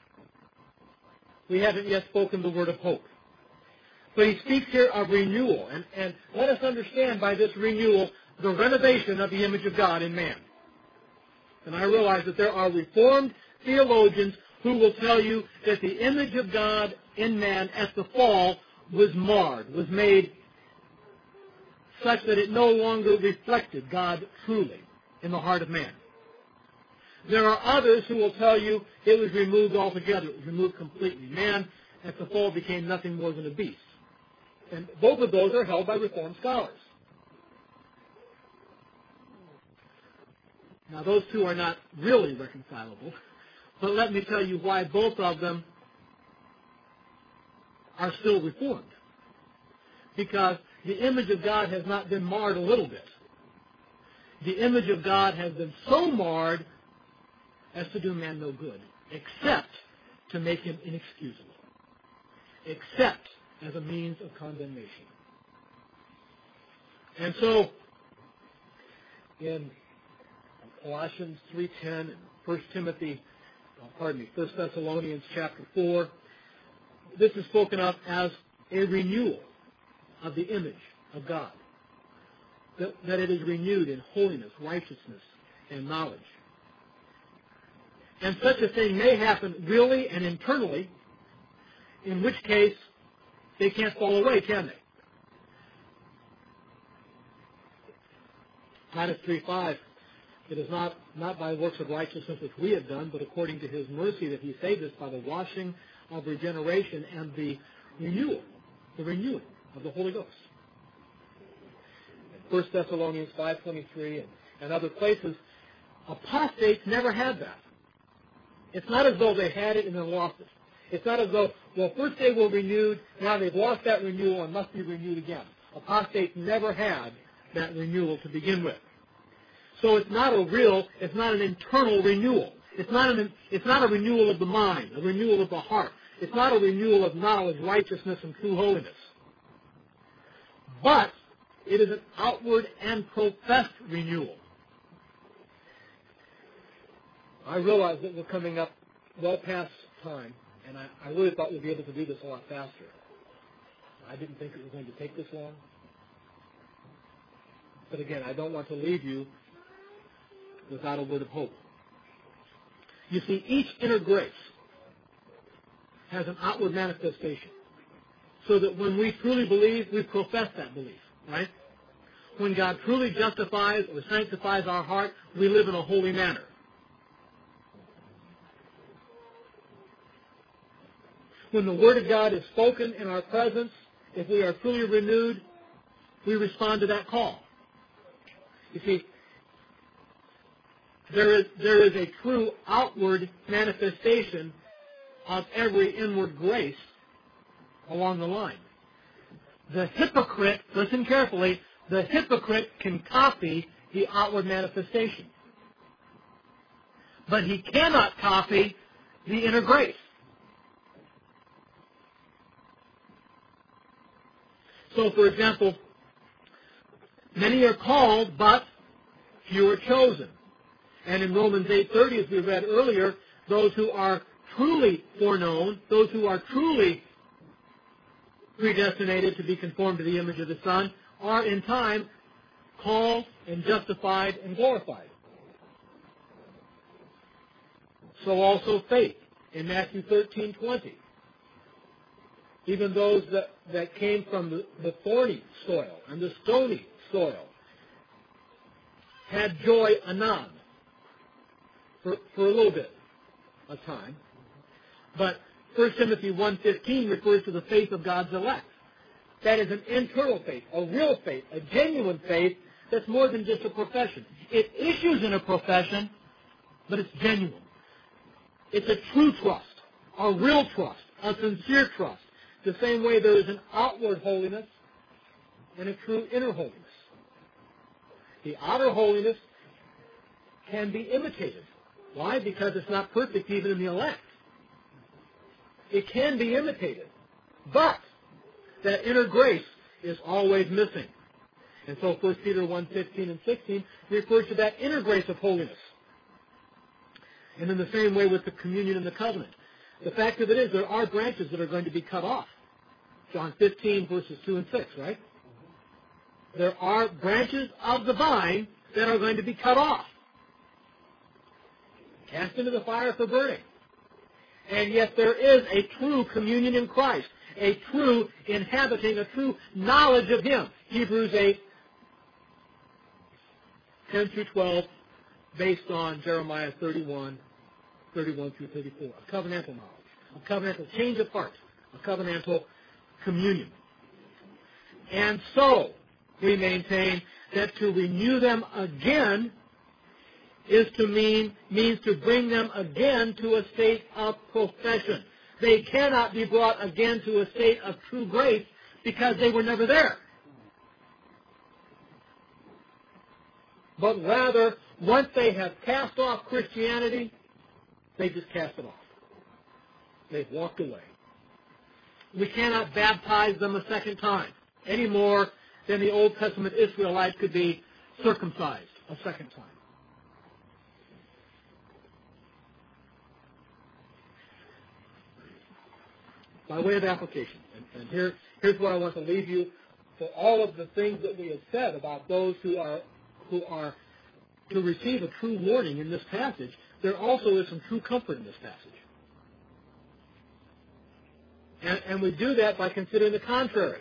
we haven't yet spoken the word of hope. But he speaks here of renewal. And let us understand by this renewal the renovation of the image of God in man. And I realize that there are Reformed theologians who will tell you that the image of God in man at the fall was marred, was made such that it no longer reflected God truly in the heart of man. There are others who will tell you it was removed altogether. It was removed completely. Man at the fall became nothing more than a beast. And both of those are held by Reformed scholars. Now, those two are not really reconcilable, but let me tell you why both of them are still Reformed. Because the image of God has not been marred a little bit. The image of God has been so marred as to do man no good, except to make him inexcusable, except as a means of condemnation. And so, in Colossians 3:10 and 1 Thessalonians chapter 4, this is spoken of as a renewal of the image of God. That it is renewed in holiness, righteousness, and knowledge. And such a thing may happen really and internally, in which case they can't fall away, can they? Titus 3:5, it is not by works of righteousness which we have done, but according to His mercy that He saved us by the washing of regeneration and the renewing of the Holy Ghost. 1 Thessalonians 5:23 and other places, apostates never had that. It's not as though they had it and then lost it. It's not as though, well, first they were renewed, now they've lost that renewal and must be renewed again. Apostates never had that renewal to begin with. So it's not it's not an internal renewal. It's not a renewal of the mind, a renewal of the heart. It's not a renewal of knowledge, righteousness, and true holiness. But it is an outward and professed renewal. I realize that we're coming up well past time, and I really thought we'd be able to do this a lot faster. I didn't think it was going to take this long. But again, I don't want to leave you without a word of hope. You see, each inner grace has an outward manifestation. So that when we truly believe, we profess that belief, right? When God truly justifies or sanctifies our heart, we live in a holy manner. When the Word of God is spoken in our presence, if we are truly renewed, we respond to that call. You see, there is a true outward manifestation of every inward grace along the line. The hypocrite, listen carefully, The hypocrite can copy the outward manifestation, but he cannot copy the inner grace. So, for example, many are called, but few are chosen. And in Romans 8:30, as we read earlier, those who are truly foreknown, those who are truly predestinated to be conformed to the image of the Son, are in time called and justified and glorified. So also faith in Matthew 13:20. Even those that came from the thorny soil and the stony soil had joy anon for a little bit of time. But 1 Timothy 1:15 refers to the faith of God's elect. That is an internal faith, a real faith, a genuine faith that's more than just a profession. It issues in a profession, but it's genuine. It's a true trust, a real trust, a sincere trust. The same way there is an outward holiness and a true inner holiness. The outer holiness can be imitated. Why? Because it's not perfect even in the elect. It can be imitated. But that inner grace is always missing. And so 1 Peter 1:15 and 16 refers to that inner grace of holiness. And in the same way with the communion and the covenant. The fact of it is there are branches that are going to be cut off. John 15 verses 2 and 6, right? There are branches of the vine that are going to be cut off. Cast into the fire for burning. And yet there is a true communion in Christ, a true inhabiting, a true knowledge of Him. Hebrews 8, 10 through 12, based on Jeremiah 31, 31 through 34. A covenantal knowledge, a covenantal change of heart, a covenantal communion. And so, we maintain that to renew them again means to bring them again to a state of profession. They cannot be brought again to a state of true grace because they were never there. But rather, once they have cast off Christianity, they just cast it off. They've walked away. We cannot baptize them a second time, any more than the Old Testament Israelites could be circumcised a second time. By way of application, and here's what I want to leave you for all of the things that we have said about those who are to receive a true warning in this passage. There also is some true comfort in this passage. And we do that by considering the contrary.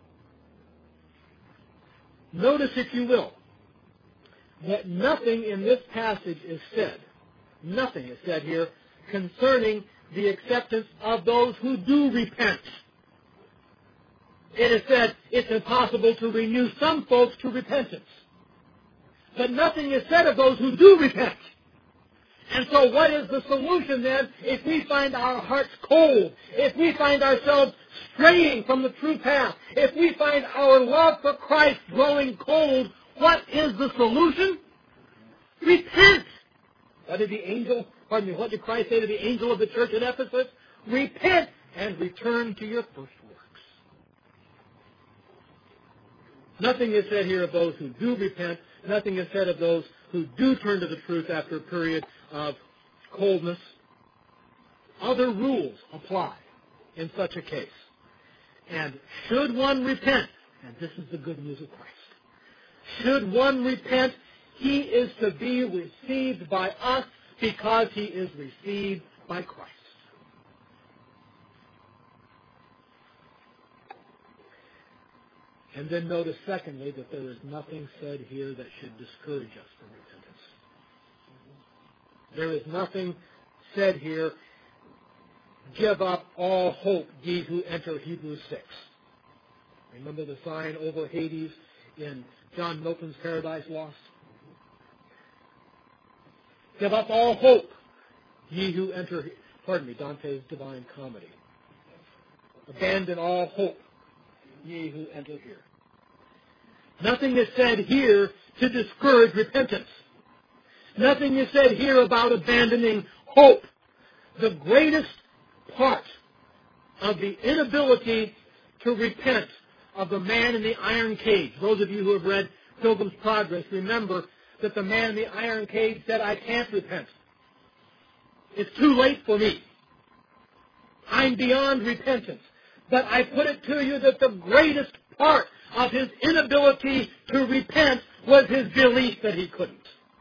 Notice, if you will, that nothing in this passage is said, nothing is said here concerning the acceptance of those who do repent. It is said it's impossible to renew some folks to repentance. But nothing is said of those who do repent. And so what is the solution then if we find our hearts cold, if we find ourselves straying from the true path, if we find our love for Christ growing cold, what is the solution? Repent. What did Christ say to the angel of the church at Ephesus? Repent and return to your first works. Nothing is said here of those who do repent. Nothing is said of those who do turn to the truth after a period of coldness. Other rules apply in such a case. And should one repent, and this is the good news of Christ, should one repent, he is to be received by us because he is received by Christ. And then notice, secondly, that there is nothing said here that should discourage us from repentance. There is nothing said here, give up all hope, ye who enter Hebrews 6. Remember the sign over Hades in John Milton's Paradise Lost? Give up all hope, ye who enter, Dante's Divine Comedy. Abandon all hope, ye who enter here. Nothing is said here to discourage repentance. Nothing is said here about abandoning hope. The greatest part of the inability to repent of the man in the iron cage, those of you who have read Pilgrim's Progress, remember that the man in the iron cage said, I can't repent. It's too late for me. I'm beyond repentance. But I put it to you that the greatest part of his inability to repent was his belief that he couldn't.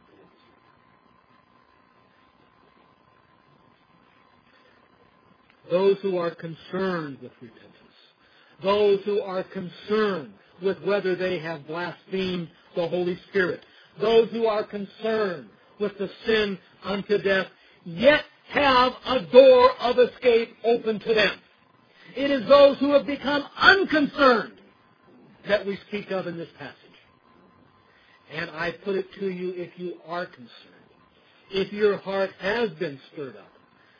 Those who are concerned with repentance, those who are concerned with whether they have blasphemed the Holy Spirit, those who are concerned with the sin unto death, yet have a door of escape open to them. It is those who have become unconcerned that we speak of in this passage. And I put it to you, if you are concerned, if your heart has been stirred up,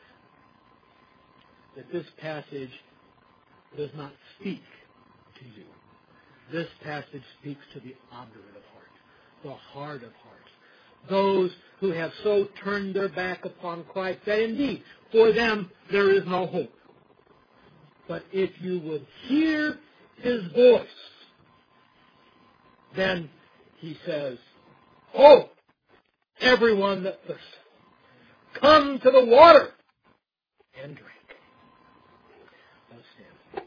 that this passage does not speak to you. This passage speaks to the obdurate of heart, the hard of heart, those who have so turned their back upon Christ that indeed for them there is no hope. But if you would hear his voice, then he says, "Oh, everyone that thirsts, come to the water and drink." Let's stand.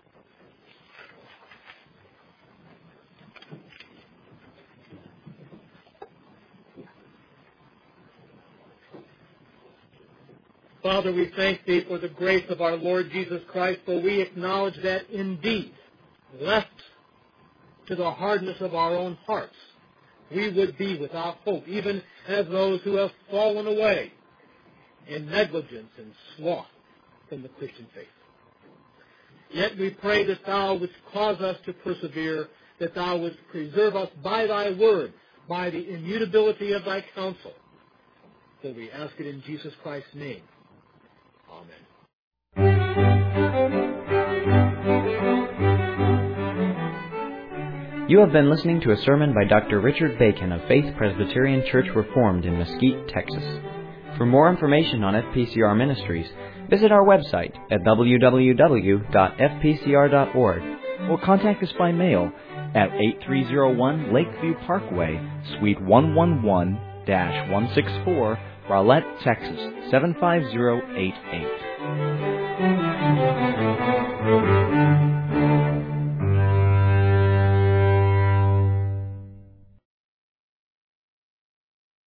Father, we thank Thee for the grace of our Lord Jesus Christ, for we acknowledge that indeed, left to the hardness of our own hearts, we would be without hope, even as those who have fallen away in negligence and sloth from the Christian faith. Yet we pray that Thou wouldst cause us to persevere, that Thou wouldst preserve us by Thy word, by the immutability of Thy counsel. For we ask it in Jesus Christ's name. Amen. You have been listening to a sermon by Dr. Richard Bacon of Faith Presbyterian Church Reformed in Mesquite, Texas. For more information on FPCR Ministries, visit our website at www.fpcr.org or contact us by mail at 8301 Lakeview Parkway, Suite 111-164, Rowlett, Texas 75088.